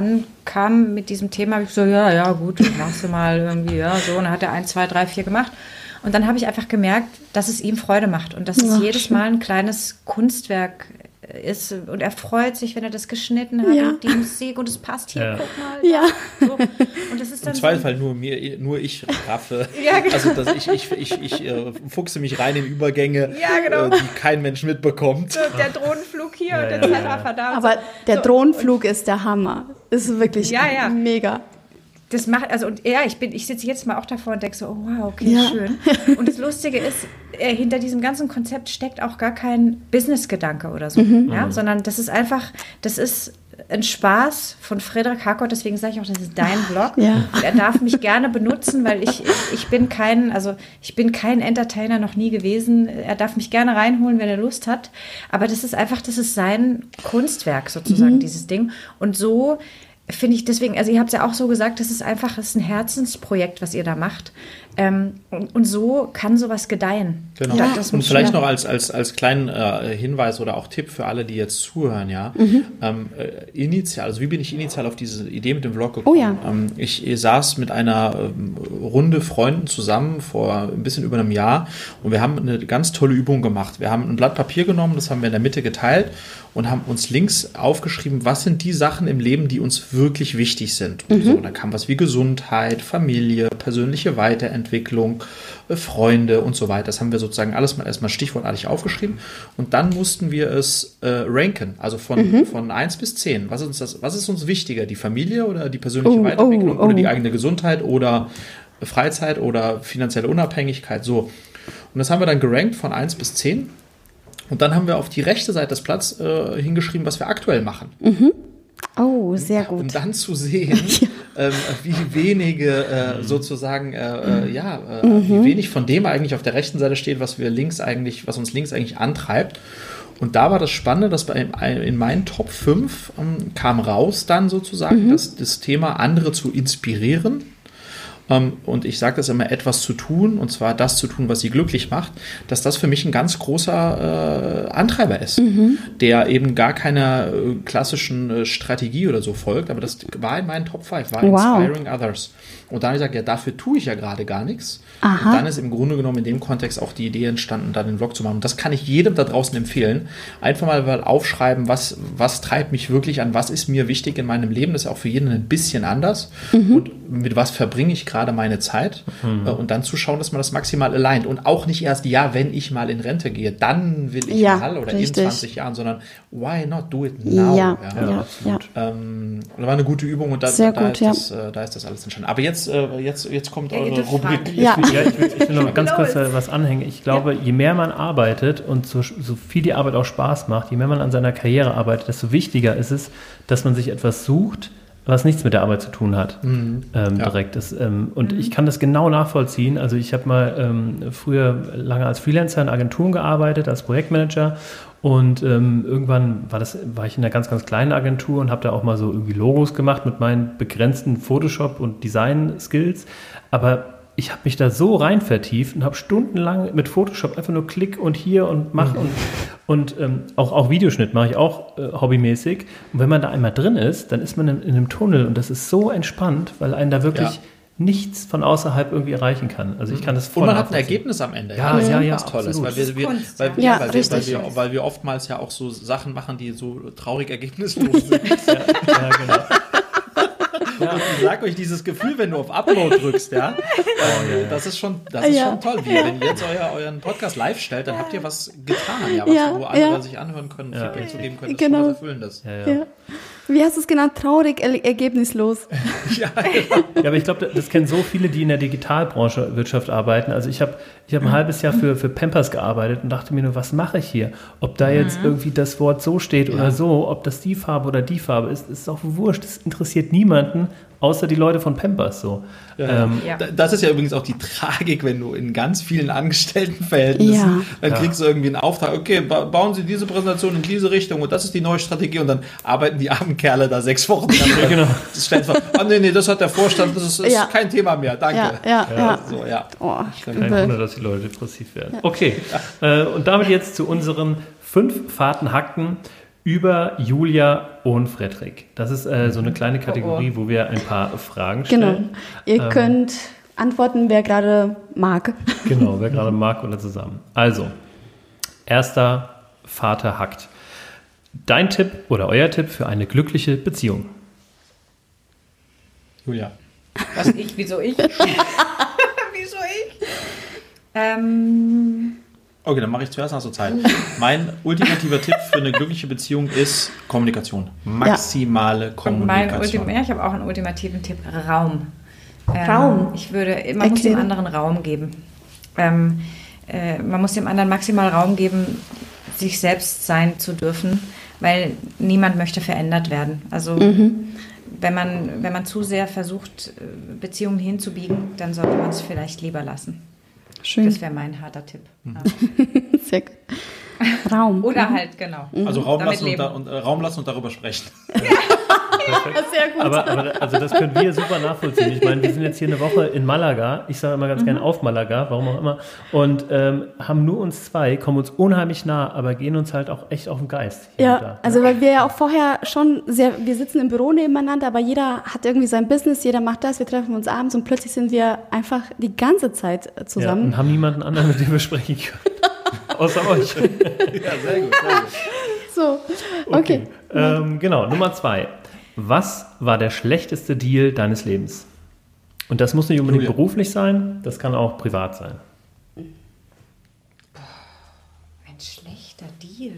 S4: ankam mit diesem Thema, habe ich so, ja, ja, gut, machst du mal irgendwie, ja, so. Und dann hat er eins, zwei, drei, vier gemacht. Und dann habe ich einfach gemerkt, dass es ihm Freude macht und dass es Ach, jedes Mal ein kleines Kunstwerk ist. Und er freut sich, wenn er das geschnitten hat
S2: ja.
S4: und die Musik und es passt hier,
S1: ja.
S4: guck mal.
S2: Ja.
S4: So. Und das ist dann
S3: Im Zweifelsfall so nur mir, nur ich raffe.
S4: Ja, genau.
S3: Also dass ich, ich, ich, ich äh, fuchse mich rein in Übergänge,
S4: ja, genau.
S3: äh, die kein Mensch mitbekommt.
S4: So, der Drohnenflug hier
S1: ja,
S4: und der
S1: ja,
S4: Zeitraffer da.
S2: Aber
S4: so.
S2: der
S4: so.
S2: Drohnenflug ist der Hammer. Ist wirklich
S4: ja, ja.
S2: mega.
S4: Das macht, also und ja, ich bin, ich sitze jetzt mal auch davor und denke so, oh wow, okay,
S2: ja.
S4: schön. Und das Lustige ist, äh, hinter diesem ganzen Konzept steckt auch gar kein Business-Gedanke oder so, mhm. ja, sondern das ist einfach, das ist ein Spaß von Frederik Harkort, deswegen sage ich auch, das ist dein Blog.
S2: Ja.
S4: Und er darf mich gerne benutzen, weil ich, ich bin kein, also ich bin kein Entertainer, noch nie gewesen. Er darf mich gerne reinholen, wenn er Lust hat. Aber das ist einfach, das ist sein Kunstwerk sozusagen, mhm. dieses Ding. Und so finde ich deswegen, also ihr habt es ja auch so gesagt, das ist einfach, das ist ein Herzensprojekt, was ihr da macht. Ähm, und, und so kann sowas gedeihen.
S3: Genau.
S2: Ja.
S3: Das und vielleicht noch als, als, als kleinen äh, Hinweis oder auch Tipp für alle, die jetzt zuhören, ja. Mhm. Ähm, äh, initial, also wie bin ich initial auf diese Idee mit dem Vlog gekommen?
S2: Oh ja.
S3: Ähm, ich, ich saß mit einer ähm, Runde Freunden zusammen vor ein bisschen über einem Jahr und wir haben eine ganz tolle Übung gemacht. Wir haben ein Blatt Papier genommen, das haben wir in der Mitte geteilt und haben uns links aufgeschrieben, was sind die Sachen im Leben, die uns wirklich wichtig sind. Mhm. So, da kam was wie Gesundheit, Familie, persönliche Weiterentwicklung, äh, Freunde und so weiter. Das haben wir sozusagen alles mal erstmal stichwortartig aufgeschrieben und dann mussten wir es äh, ranken, also von, mhm. von eins bis zehn. Was ist uns das, was ist uns wichtiger, die Familie oder die persönliche
S2: oh,
S3: Weiterentwicklung
S2: oh, oh.
S3: oder die eigene Gesundheit oder Freizeit oder finanzielle Unabhängigkeit, so. Und das haben wir dann gerankt von eins bis zehn. Und dann haben wir auf die rechte Seite des Blatts äh, hingeschrieben, was wir aktuell machen.
S2: Mhm. Oh, sehr gut.
S3: Um dann zu sehen, ja. ähm, wie wenige äh, sozusagen, äh, äh, ja, äh, mhm. wie wenig von dem eigentlich auf der rechten Seite steht, was wir links eigentlich, was uns links eigentlich antreibt. Und da war das Spannende, dass bei, in meinen Top fünf ähm, kam raus dann sozusagen, mhm. dass das Thema andere zu inspirieren. Und ich sage das immer, etwas zu tun, und zwar das zu tun, was sie glücklich macht, dass das für mich ein ganz großer äh, Antreiber ist, mhm. der eben gar keiner äh, klassischen äh, Strategie oder so folgt, aber das war in meinen Top fünf, war
S2: wow.
S3: Inspiring Others. Und dann habe ich gesagt, ja, dafür tue ich ja gerade gar nichts.
S2: Aha.
S3: Und dann ist im Grunde genommen in dem Kontext auch die Idee entstanden, da den Vlog zu machen. Und das kann ich jedem da draußen empfehlen. Einfach mal aufschreiben, was, was treibt mich wirklich an, was ist mir wichtig in meinem Leben. Das ist auch für jeden ein bisschen anders. Mhm. Und mit was verbringe ich gerade meine Zeit. Mhm. Und dann zu schauen, dass man das maximal aligned. Und auch nicht erst, ja, wenn ich mal in Rente gehe, dann will ich
S2: ja,
S3: mal oder
S2: richtig.
S3: in zwanzig Jahren, sondern why not do it now?
S2: Ja,
S3: ja,
S2: ja,
S3: absolut. Ja. Ähm, das war eine gute Übung und da,
S2: Sehr
S3: da,
S2: gut,
S3: ist
S2: ja.
S3: das, äh, da ist das alles entstanden. Aber jetzt, äh, jetzt, jetzt kommt
S4: Ja,
S3: eure Rubrik.
S2: Ja.
S1: Ich will, ja, ich will, ich will noch ganz kurz äh, was anhängen. Ich glaube, ja. je mehr man arbeitet und so, so viel die Arbeit auch Spaß macht, je mehr man an seiner Karriere arbeitet, desto wichtiger ist es, dass man sich etwas sucht, was nichts mit der Arbeit zu tun hat,
S3: Mhm.
S1: ähm,
S3: Ja.
S1: direkt. Das, ähm, und ich kann das genau nachvollziehen. Also ich habe mal ähm, früher lange als Freelancer in Agenturen gearbeitet, als Projektmanager. Und ähm, irgendwann war, das, war ich in einer ganz, ganz kleinen Agentur und habe da auch mal so irgendwie Logos gemacht mit meinen begrenzten Photoshop- und Design-Skills. Aber ich habe mich da so rein vertieft und habe stundenlang mit Photoshop einfach nur Klick und hier und mach und, und ähm, auch, auch Videoschnitt mache ich auch äh, hobbymäßig. Und wenn man da einmal drin ist, dann ist man in, in einem Tunnel und das ist so entspannt, weil einen da wirklich
S3: Ja.
S1: nichts von außerhalb irgendwie erreichen kann. Also ich kann das voll
S3: Und man hat ein
S1: nachvollziehen.
S3: Ergebnis am Ende.
S1: Ja,
S3: das ist
S1: ja,
S3: auch
S1: ja,
S3: was Tolles.
S1: absolut.
S3: Weil wir,
S4: Das
S3: wir,
S4: ist Kunst,
S3: weil,
S4: ja.
S3: ja,
S2: Ja,
S3: weil, wir, weil,
S2: richtig.
S3: wir, weil wir oftmals ja auch so Sachen machen, die so traurig ergebnislos sind.
S1: Ja, ja, genau.
S3: Ja, ich sag euch, dieses Gefühl, wenn du auf Upload drückst, ja, ähm, das ist schon, das ist
S2: Ja.
S3: schon toll. Wie, wenn ihr jetzt euer, euren Podcast live stellt, dann habt ihr was getan, ja, was,
S2: Ja,
S3: wo andere
S2: ja.
S3: sich anhören können,
S1: Ja.
S3: Feedback zu geben können. Das
S2: Genau.
S3: ist schon was Erfüllendes.
S1: Ja, ja.
S2: Ja. Wie hast du es genannt? Traurig, er ergebnislos.
S3: Ja,
S1: Ja, aber ich glaube, das kennen so viele, die in der Digitalbranche Wirtschaft arbeiten. Also ich habe ich hab ein halbes Jahr für, für Pampers gearbeitet und dachte mir nur, was mache ich hier? Ob da jetzt irgendwie das Wort so steht oder
S3: Ja.
S1: so, ob das die Farbe oder die Farbe ist, ist auch wurscht. Das interessiert niemanden, außer die Leute von Pampers so.
S3: Ja.
S1: Ähm,
S4: Ja.
S3: Da- Das ist ja übrigens auch die Tragik, wenn du in ganz vielen Angestelltenverhältnissen,
S2: Ja.
S3: dann
S1: Ja.
S3: kriegst du irgendwie einen Auftrag, okay, ba- bauen Sie diese Präsentation in diese Richtung und das ist die neue Strategie und dann arbeiten die armen Kerle da sechs Wochen dran.
S1: Ja, genau.
S3: Das stellt vor, ah nee, nee, das hat der Vorstand, das ist, ist
S2: Ja.
S3: kein Thema mehr, danke.
S2: Ja, ja, ja.
S3: So, ja.
S2: Oh,
S1: Kein Wunder,
S2: übel.
S1: dass die Leute depressiv werden. Okay, äh, und damit jetzt zu unseren fünf Fahrtenhacken über Julia und Frederik. Das ist äh, so eine kleine Kategorie, wo wir ein paar Fragen
S2: Genau.
S1: stellen.
S2: Ihr
S1: Ähm.
S2: könnt antworten, wer gerade mag.
S1: Genau, wer gerade mag oder zusammen. Also, erster Vater hackt. Dein Tipp oder euer Tipp für eine glückliche Beziehung?
S3: Julia.
S4: Was ich, wieso ich? wieso ich? Ähm,
S3: Okay, dann mache ich zuerst nach so Zeit. Mein ultimativer Tipp für eine glückliche Beziehung ist Kommunikation. Maximale
S4: und mein
S3: Kommunikation.
S4: Ultim ja, ich habe auch einen ultimativen Tipp: Raum. Ähm,
S2: Raum?
S4: Ich würde, man muss dem
S2: Erkläre.
S4: anderen Raum geben. Ähm, äh, man muss dem anderen maximal Raum geben, sich selbst sein zu dürfen, weil niemand möchte verändert werden. Also wenn man, wenn man zu sehr versucht, äh, Beziehungen hinzubiegen, dann sollte man es vielleicht lieber lassen.
S2: Schön.
S4: Das wäre mein harter Tipp. Ja.
S2: Sehr gut. Raum.
S4: Oder halt, genau.
S3: Also Raum
S4: Damit
S3: lassen, und,
S4: leben.
S3: da, und, äh, Raum lassen und darüber sprechen.
S2: Sehr gut.
S1: Aber, aber also das können wir super nachvollziehen. Ich meine, wir sind jetzt hier eine Woche in Malaga. Ich sage immer ganz gerne auf Malaga, warum auch immer. Und ähm, haben nur uns zwei, kommen uns unheimlich nah, aber gehen uns halt auch echt auf den Geist. Hier und
S2: Ja,
S1: da.
S2: also weil wir ja auch vorher schon sehr, wir sitzen im Büro nebeneinander, aber jeder hat irgendwie sein Business, jeder macht das, wir treffen uns abends und plötzlich sind wir einfach die ganze Zeit äh,
S1: Ja,
S2: zusammen.
S1: und haben niemanden anderen, mit dem wir sprechen können. Außer euch.
S3: Ja, sehr gut. Sehr gut.
S2: So, okay.
S1: Ähm, genau, Nummer zwei. Was war der schlechteste Deal deines Lebens? Und das muss nicht unbedingt
S3: Julia.
S1: beruflich sein, das kann auch privat sein.
S4: Ein schlechter Deal.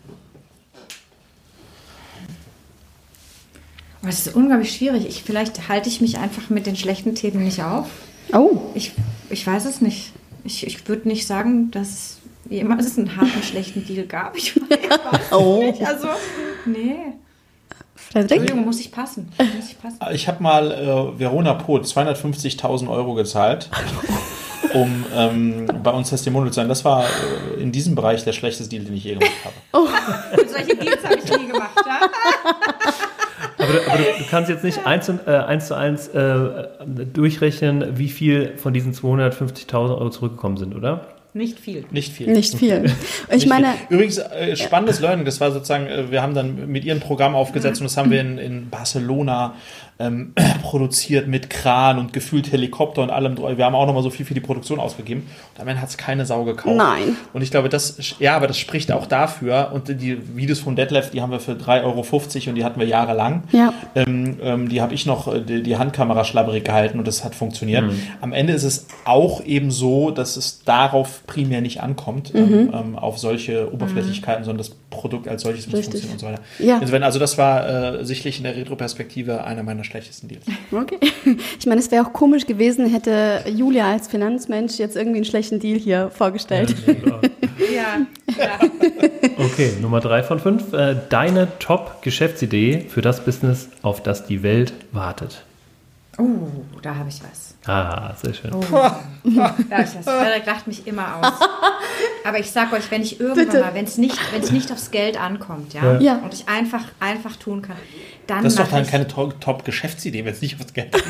S4: Aber es ist unglaublich schwierig. Ich, vielleicht halte ich mich einfach mit den schlechten Themen nicht auf.
S2: Oh,
S4: Ich, ich weiß es nicht. Ich, ich würde nicht sagen, dass es jemals einen harten, schlechten Deal gab. Ich weiß es
S2: Oh.
S4: nicht. Also, nee.
S2: Frederik?
S4: Entschuldigung, muss ich passen. Muss ich passen.
S3: Ich habe mal äh, Verona Poth zweihundertfünfzigtausend Euro gezahlt, um ähm, bei uns Testimonial zu sein. Das war äh, in diesem Bereich der schlechteste Deal, den ich je gemacht habe.
S4: Solche Deals habe ich nie gemacht. Ja?
S1: Aber, du, aber du, du kannst jetzt nicht eins, und, äh, eins zu eins äh, durchrechnen, wie viel von diesen zweihundertfünfzigtausend Euro zurückgekommen sind, oder?
S4: Nicht viel.
S3: Nicht viel.
S2: Nicht viel. Ich
S3: Nicht
S2: meine,
S3: viel. Übrigens, äh, spannendes Learning, das war sozusagen, äh, wir haben dann mit ihrem Programm aufgesetzt und das haben wir in, in Barcelona ähm, produziert mit Kran und gefühlt Helikopter und allem. Wir haben auch nochmal so viel für die Produktion ausgegeben und am Ende hat es keine Sau gekauft.
S2: Nein.
S3: Und ich glaube, das, ja, aber das spricht auch dafür und die Videos von Detlef, die haben wir für drei Euro fünfzig und die hatten wir jahrelang.
S2: Ja.
S3: Ähm, ähm, die habe ich noch äh, die, die Handkamera schlabberig gehalten und das hat funktioniert. Am Ende ist es auch eben so, dass es darauf primär nicht ankommt, ähm, ähm, auf solche Oberflächlichkeiten, sondern das Produkt als solches muss
S2: Richtig.
S3: funktionieren und so weiter.
S2: Ja.
S3: Insofern, also das war äh, sichtlich in der Retroperspektive einer meiner schlechtesten Deals.
S2: okay. Ich meine, es wäre auch komisch gewesen, hätte Julia als Finanzmensch jetzt irgendwie einen schlechten Deal hier vorgestellt.
S4: Ja, ja.
S1: Okay, Nummer drei von fünf. Äh, deine Top-Geschäftsidee für das Business, auf das die Welt wartet.
S4: Oh, da habe ich was.
S1: Ah, sehr schön.
S4: Oh. Da hab ich was. Frederik lacht mich immer aus. Aber ich sag euch, wenn ich irgendwann
S2: Bitte.
S4: mal, wenn es nicht, wenn es nicht aufs Geld ankommt, ja,
S2: Ja.
S4: und ich einfach, einfach tun kann, dann
S3: Das ist doch
S4: mach
S3: dann
S4: ich,
S3: keine To- Top-Geschäftsidee, wenn es nicht aufs Geld geht.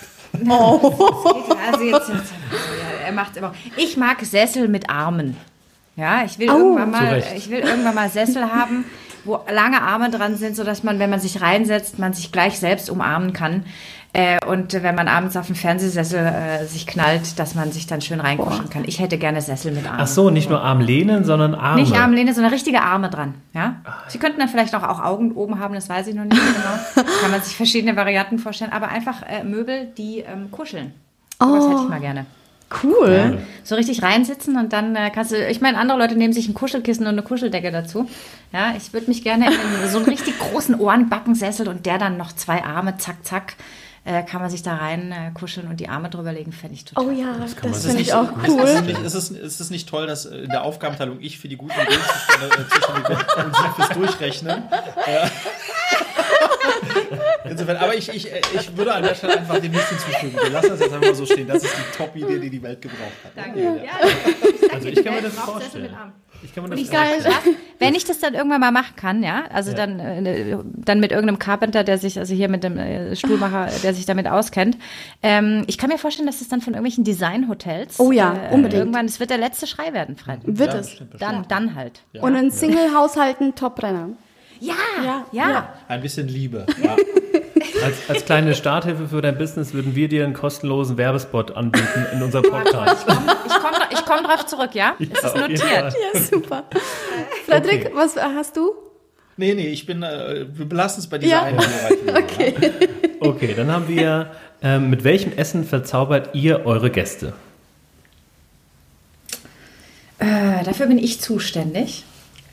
S4: Also jetzt, jetzt ja, er macht immer. Ich mag Sessel mit Armen. Ja, ich will
S2: Oh.
S4: irgendwann mal,
S1: Zurecht.
S4: ich will irgendwann mal Sessel haben, wo lange Arme dran sind, sodass man, wenn man sich reinsetzt, man sich gleich selbst umarmen kann. Äh, und wenn man abends auf dem Fernsehsessel äh, sich knallt, dass man sich dann schön reinkuscheln kann. Ich hätte gerne Sessel mit Armen.
S1: Ach so, nicht nur Armlehnen, sondern Arme.
S4: Nicht Armlehne, sondern richtige Arme dran. Ja? Sie könnten dann vielleicht auch, auch Augen oben haben, das weiß ich noch nicht genau. Kann man sich verschiedene Varianten vorstellen. Aber einfach äh, Möbel, die ähm, kuscheln. Das hätte ich mal gerne.
S2: Cool.
S4: So richtig reinsitzen und dann äh, kannst du, ich meine, andere Leute nehmen sich ein Kuschelkissen und eine Kuscheldecke dazu. Ja, ich würde mich gerne in so einen richtig großen Ohrenbackensessel und der dann noch zwei Arme, zack, zack, äh, kann man sich da rein äh, kuscheln und die Arme drüber legen, fände ich total.
S2: Oh ja, das,
S1: man
S2: finde
S1: sich
S2: ich auch
S3: Ist es,
S2: cool.
S3: nicht, ist, es, ist es nicht toll, dass in der Aufgabenteilung ich für die guten Ideen zuständig bin äh, und Sie fürs Durchrechnen? Ja. Insofern, aber ich, ich, ich würde an der Stelle einfach dem nichts hinzufügen. Wir lassen das jetzt einfach mal so stehen. Das ist die Top-Idee, die die Welt gebraucht hat.
S4: Danke.
S3: Ja.
S4: Ja, ich sag
S1: Also
S4: dir,
S1: ich
S4: die
S1: kann mir
S4: Welt
S1: das
S4: braucht Sessel
S1: vorstellen.
S4: mit Armen.
S1: Ich kann mir
S4: Und
S1: das
S4: ich sage,
S1: vorstellen.
S4: wenn ich das dann irgendwann mal machen kann, ja, also
S1: Ja.
S4: dann, äh, dann mit irgendeinem Carpenter, der sich, also hier mit dem äh, Stuhlmacher, der sich damit auskennt, ähm, ich kann mir vorstellen, dass das dann von irgendwelchen Design-Hotels
S2: Oh ja,
S4: äh,
S2: unbedingt.
S4: irgendwann, es wird der letzte Schrei werden, Fred.
S2: Wird
S3: Ja,
S2: es.
S3: bestimmt, bestimmt.
S4: Dann, dann halt.
S2: Und in Single-Haushalten Top-Brenner.
S4: Ja,
S2: Ja,
S4: ja.
S2: ja.
S3: Ein bisschen Liebe. Ja.
S1: Als, als kleine Starthilfe für dein Business würden wir dir einen kostenlosen Werbespot anbieten in unserem Podcast.
S4: Ich komme ich komm drauf zurück, ja? Es ist
S1: auf jeden
S4: notiert.
S1: Fall.
S2: Ja, super. Frederik,
S1: Okay.
S2: was hast du?
S3: Nee, nee, ich bin, äh, wir belassen es bei dieser
S2: Ja.
S3: einen Nummer.
S2: Okay.
S1: Okay, dann haben wir, ähm, mit welchem Essen verzaubert ihr eure Gäste?
S4: Äh, dafür bin ich zuständig.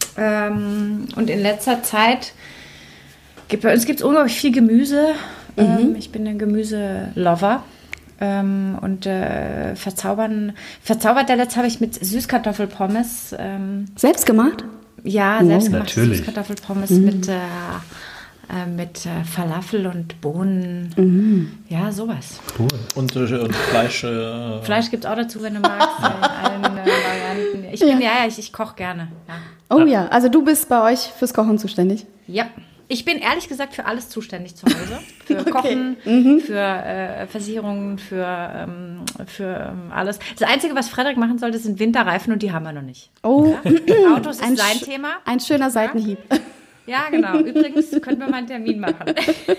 S4: Ähm, und in letzter Zeit gibt bei uns gibt's unglaublich viel Gemüse. Ähm, ich bin ein Gemüselover. Ähm, und äh, verzaubern, verzaubert der letzte habe ich mit Süßkartoffelpommes. Ähm,
S2: Selbst gemacht?
S4: ja,
S2: Wow.
S4: selbstgemachte
S1: Natürlich.
S4: Süßkartoffelpommes mit, äh, äh, mit äh, Falafel und Bohnen. Ja, sowas.
S1: Cool.
S3: Und, äh, und Fleisch. Äh,
S4: Fleisch gibt es auch dazu, wenn du magst. in allen äh, Varianten. Ich bin, ja, ja, ich, ich koche gerne. Ja.
S2: Oh ja, also du bist bei euch fürs Kochen zuständig.
S4: Ja, ich bin ehrlich gesagt für alles zuständig zu Hause. Für
S2: Okay.
S4: Kochen, für äh, Versicherungen, für, ähm, für ähm, alles. Das Einzige, was Frederik machen sollte, sind Winterreifen und die haben wir noch nicht.
S2: Oh,
S4: Autos ist
S2: Ein
S4: sein
S2: sch-
S4: Thema.
S2: ein schöner Seitenhieb.
S4: Ja, genau. Übrigens könnten wir mal einen Termin machen.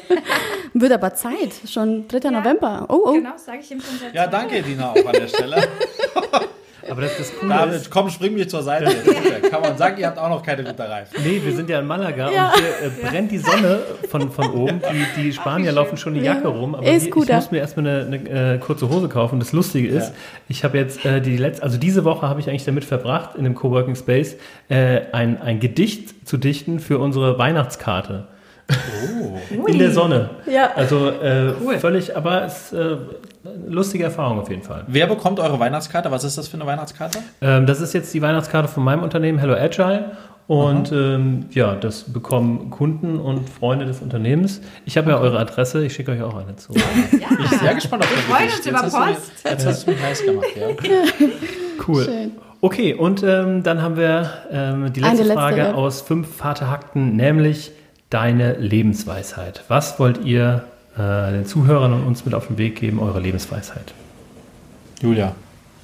S2: Wird aber Zeit, schon dritter November. Oh, oh.
S4: Genau, sage ich ihm schon seit
S3: ja, danke, Dina, auch an der Stelle.
S1: Aber das, das Coole
S3: David,
S1: ist,
S3: komm, spring mir zur Seite. Jetzt, bitte. Kann man sagen, ihr habt auch noch keine Winterreifen.
S1: nee, wir sind ja in Malaga
S2: Ja.
S1: und hier äh, brennt die Sonne von, von oben. Die, die Spanier laufen schon die Jacke rum. Aber
S2: Ist
S1: wir,
S2: gut,
S1: ich
S2: ja.
S1: muss mir erstmal eine, eine äh, kurze Hose kaufen. Das Lustige ist,
S3: Ja.
S1: ich habe jetzt äh, die letzte, also diese Woche habe ich eigentlich damit verbracht, in dem Coworking Space äh, ein, ein Gedicht zu dichten für unsere Weihnachtskarte.
S3: Oh.
S1: In der Sonne.
S2: Ja.
S1: Also äh,
S4: Cool.
S1: völlig, aber es ist äh, eine lustige Erfahrung auf jeden Fall.
S3: Wer bekommt eure Weihnachtskarte? Was ist das für eine Weihnachtskarte?
S1: Ähm, das ist jetzt die Weihnachtskarte von meinem Unternehmen Hello Agile. Und ähm, ja, das bekommen Kunden und Freunde des Unternehmens. Ich habe ja eure Adresse, ich schicke euch auch eine zu.
S3: Ich bin sehr gespannt auf
S4: Wir
S3: das
S4: freuen
S3: Gedicht.
S4: uns über
S3: Jetzt hast du mich-
S4: Post.
S3: Jetzt hast du mich heiß gemacht, ja.
S1: Cool.
S2: Schön.
S1: Okay, und ähm, dann haben wir ähm, die
S2: Eine
S1: letzte
S2: letzte,
S1: Frage
S2: ja.
S1: aus fünf Vaterhackten, nämlich deine Lebensweisheit. Was wollt ihr äh, den Zuhörern und uns mit auf den Weg geben, eure Lebensweisheit?
S3: Julia.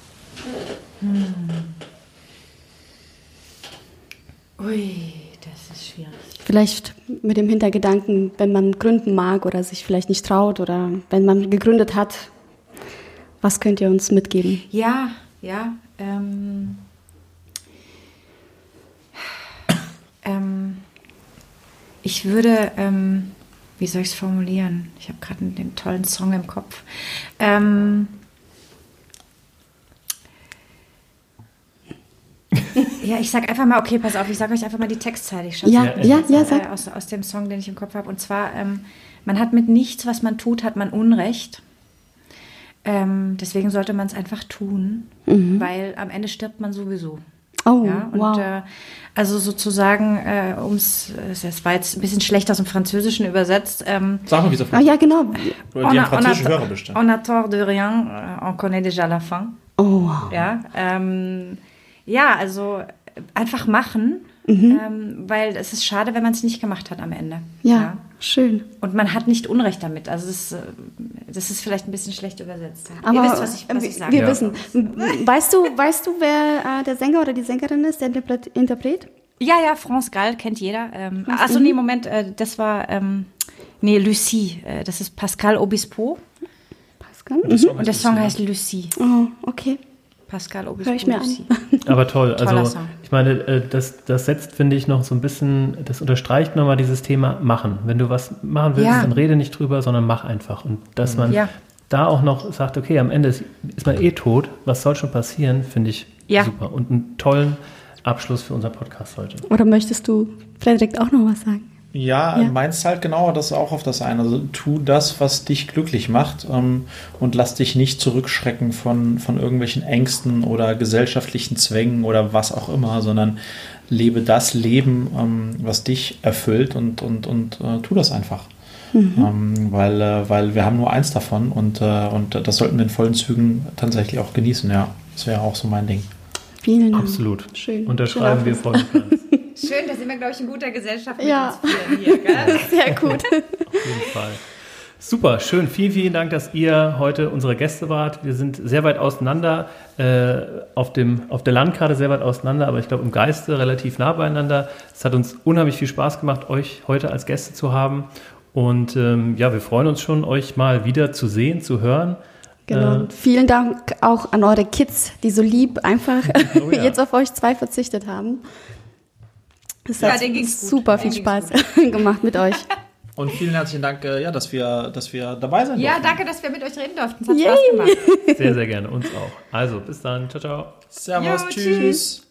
S4: Ui, das ist schwierig.
S2: Vielleicht mit dem Hintergedanken, wenn man gründen mag oder sich vielleicht nicht traut oder wenn man gegründet hat, was könnt ihr uns mitgeben?
S4: Ja, ja. Ähm, ähm, ich würde, ähm, wie soll ich es formulieren? Ich habe gerade einen tollen Song im Kopf. Ähm, ja, ich sag einfach mal, okay, pass auf, ich sage euch einfach mal die Textzeile. Ich schätze,
S2: Ja,
S1: Ja,
S2: ja, ja,
S4: äh,
S2: sag.
S4: aus, aus dem Song, den ich im Kopf habe. Und zwar, ähm, man hat mit nichts, was man tut, hat man Unrecht. Ähm, deswegen sollte man es einfach tun, weil am Ende stirbt man sowieso.
S2: Oh,
S4: ja? Und
S2: wow.
S4: äh, also sozusagen, äh, ums, das war jetzt ein bisschen schlecht aus dem Französischen übersetzt. Ähm,
S3: Sag mal, wie es auf
S2: Ah ja, genau.
S3: Oder die haben französische
S4: on a,
S3: Hörer bestimmt.
S4: on a tort de rien, euh, on connaît déjà la fin.
S2: Oh, wow.
S4: Ja, ähm, ja, also einfach machen, mhm. ähm, weil es ist schade, wenn man es nicht gemacht hat am Ende.
S2: Ja,
S4: ja,
S2: schön.
S4: Und man hat nicht Unrecht damit. Also das, das ist vielleicht ein bisschen schlecht übersetzt.
S2: Aber
S4: Ihr wisst, was ich, was ich sage.
S2: Wir
S1: Ja.
S2: wissen. Weißt du, weißt du, wer äh, der Sänger oder die Sängerin ist, der Interpret? Interpret?
S4: Ja, ja, France Gall kennt jeder. Ähm, also nee, Moment, äh, das war, ähm, nee, Lucie. Äh, das ist Pascal Obispo.
S2: Pascal?
S3: Und der Song
S4: Und der
S3: heißt
S4: Song
S3: Lucie,
S4: heißt Lucie.
S2: Oh, okay.
S4: Pascal Obispo.
S2: Hör ich mir an.
S4: Lucie.
S1: Aber toll.
S4: Toller
S1: Also
S4: Song.
S1: ich meine, äh, das, das setzt, finde ich, noch so ein bisschen, das unterstreicht nochmal dieses Thema machen. Wenn du was machen willst,
S4: Ja.
S1: dann rede nicht drüber, sondern mach einfach. Und dass man
S4: Ja.
S1: da auch noch sagt, okay, am Ende ist, ist man eh tot, was soll schon passieren, finde ich
S4: Ja.
S1: super. Und einen tollen Abschluss für unseren Podcast heute.
S2: Oder möchtest du, Frederik, auch noch was sagen?
S3: Ja,
S2: Ja.
S3: meinst halt genau das auch auf das eine. Also tu das, was dich glücklich macht ähm, und lass dich nicht zurückschrecken von, von irgendwelchen Ängsten oder gesellschaftlichen Zwängen oder was auch immer, sondern lebe das Leben, ähm, was dich erfüllt und, und, und äh, tu das einfach. Mhm. Ähm, weil, äh, weil wir haben nur eins davon und, äh, und das sollten wir in vollen Zügen tatsächlich auch genießen. Ja, das wäre auch so mein Ding.
S2: Vielen Dank.
S1: Absolut.
S2: Schön.
S1: Unterschreiben wir voll und ganz.
S4: Schön, da sind wir, glaube ich, in guter Gesellschaft mit
S2: Ja.
S4: uns vielen hier, gell?
S2: Sehr gut.
S1: Auf jeden Fall. Super, schön. Vielen, vielen Dank, dass ihr heute unsere Gäste wart. Wir sind sehr weit auseinander, äh, auf, dem, auf der Landkarte sehr weit auseinander, aber ich glaube im Geiste relativ nah beieinander. Es hat uns unheimlich viel Spaß gemacht, euch heute als Gäste zu haben. Und ähm, ja, wir freuen uns schon, euch mal wieder zu sehen, zu hören.
S2: Genau.
S1: Äh,
S2: Vielen Dank auch an eure Kids, die so lieb einfach
S1: Oh ja.
S2: jetzt auf euch zwei verzichtet haben. Es
S4: Ja,
S2: hat
S4: denen ging's gut.
S2: super viel
S4: Denen
S2: Spaß
S4: ging's
S2: gemacht mit euch.
S3: Und vielen herzlichen Dank, äh, ja, dass wir, dass wir dabei sein
S4: Ja,
S3: durften.
S4: danke, dass wir mit euch reden durften. Es hat
S2: Yay.
S4: Spaß gemacht.
S1: sehr, sehr gerne. Uns auch. Also, bis dann. Ciao, ciao.
S3: Servus,
S4: Jo,
S3: tschüss.
S4: tschüss.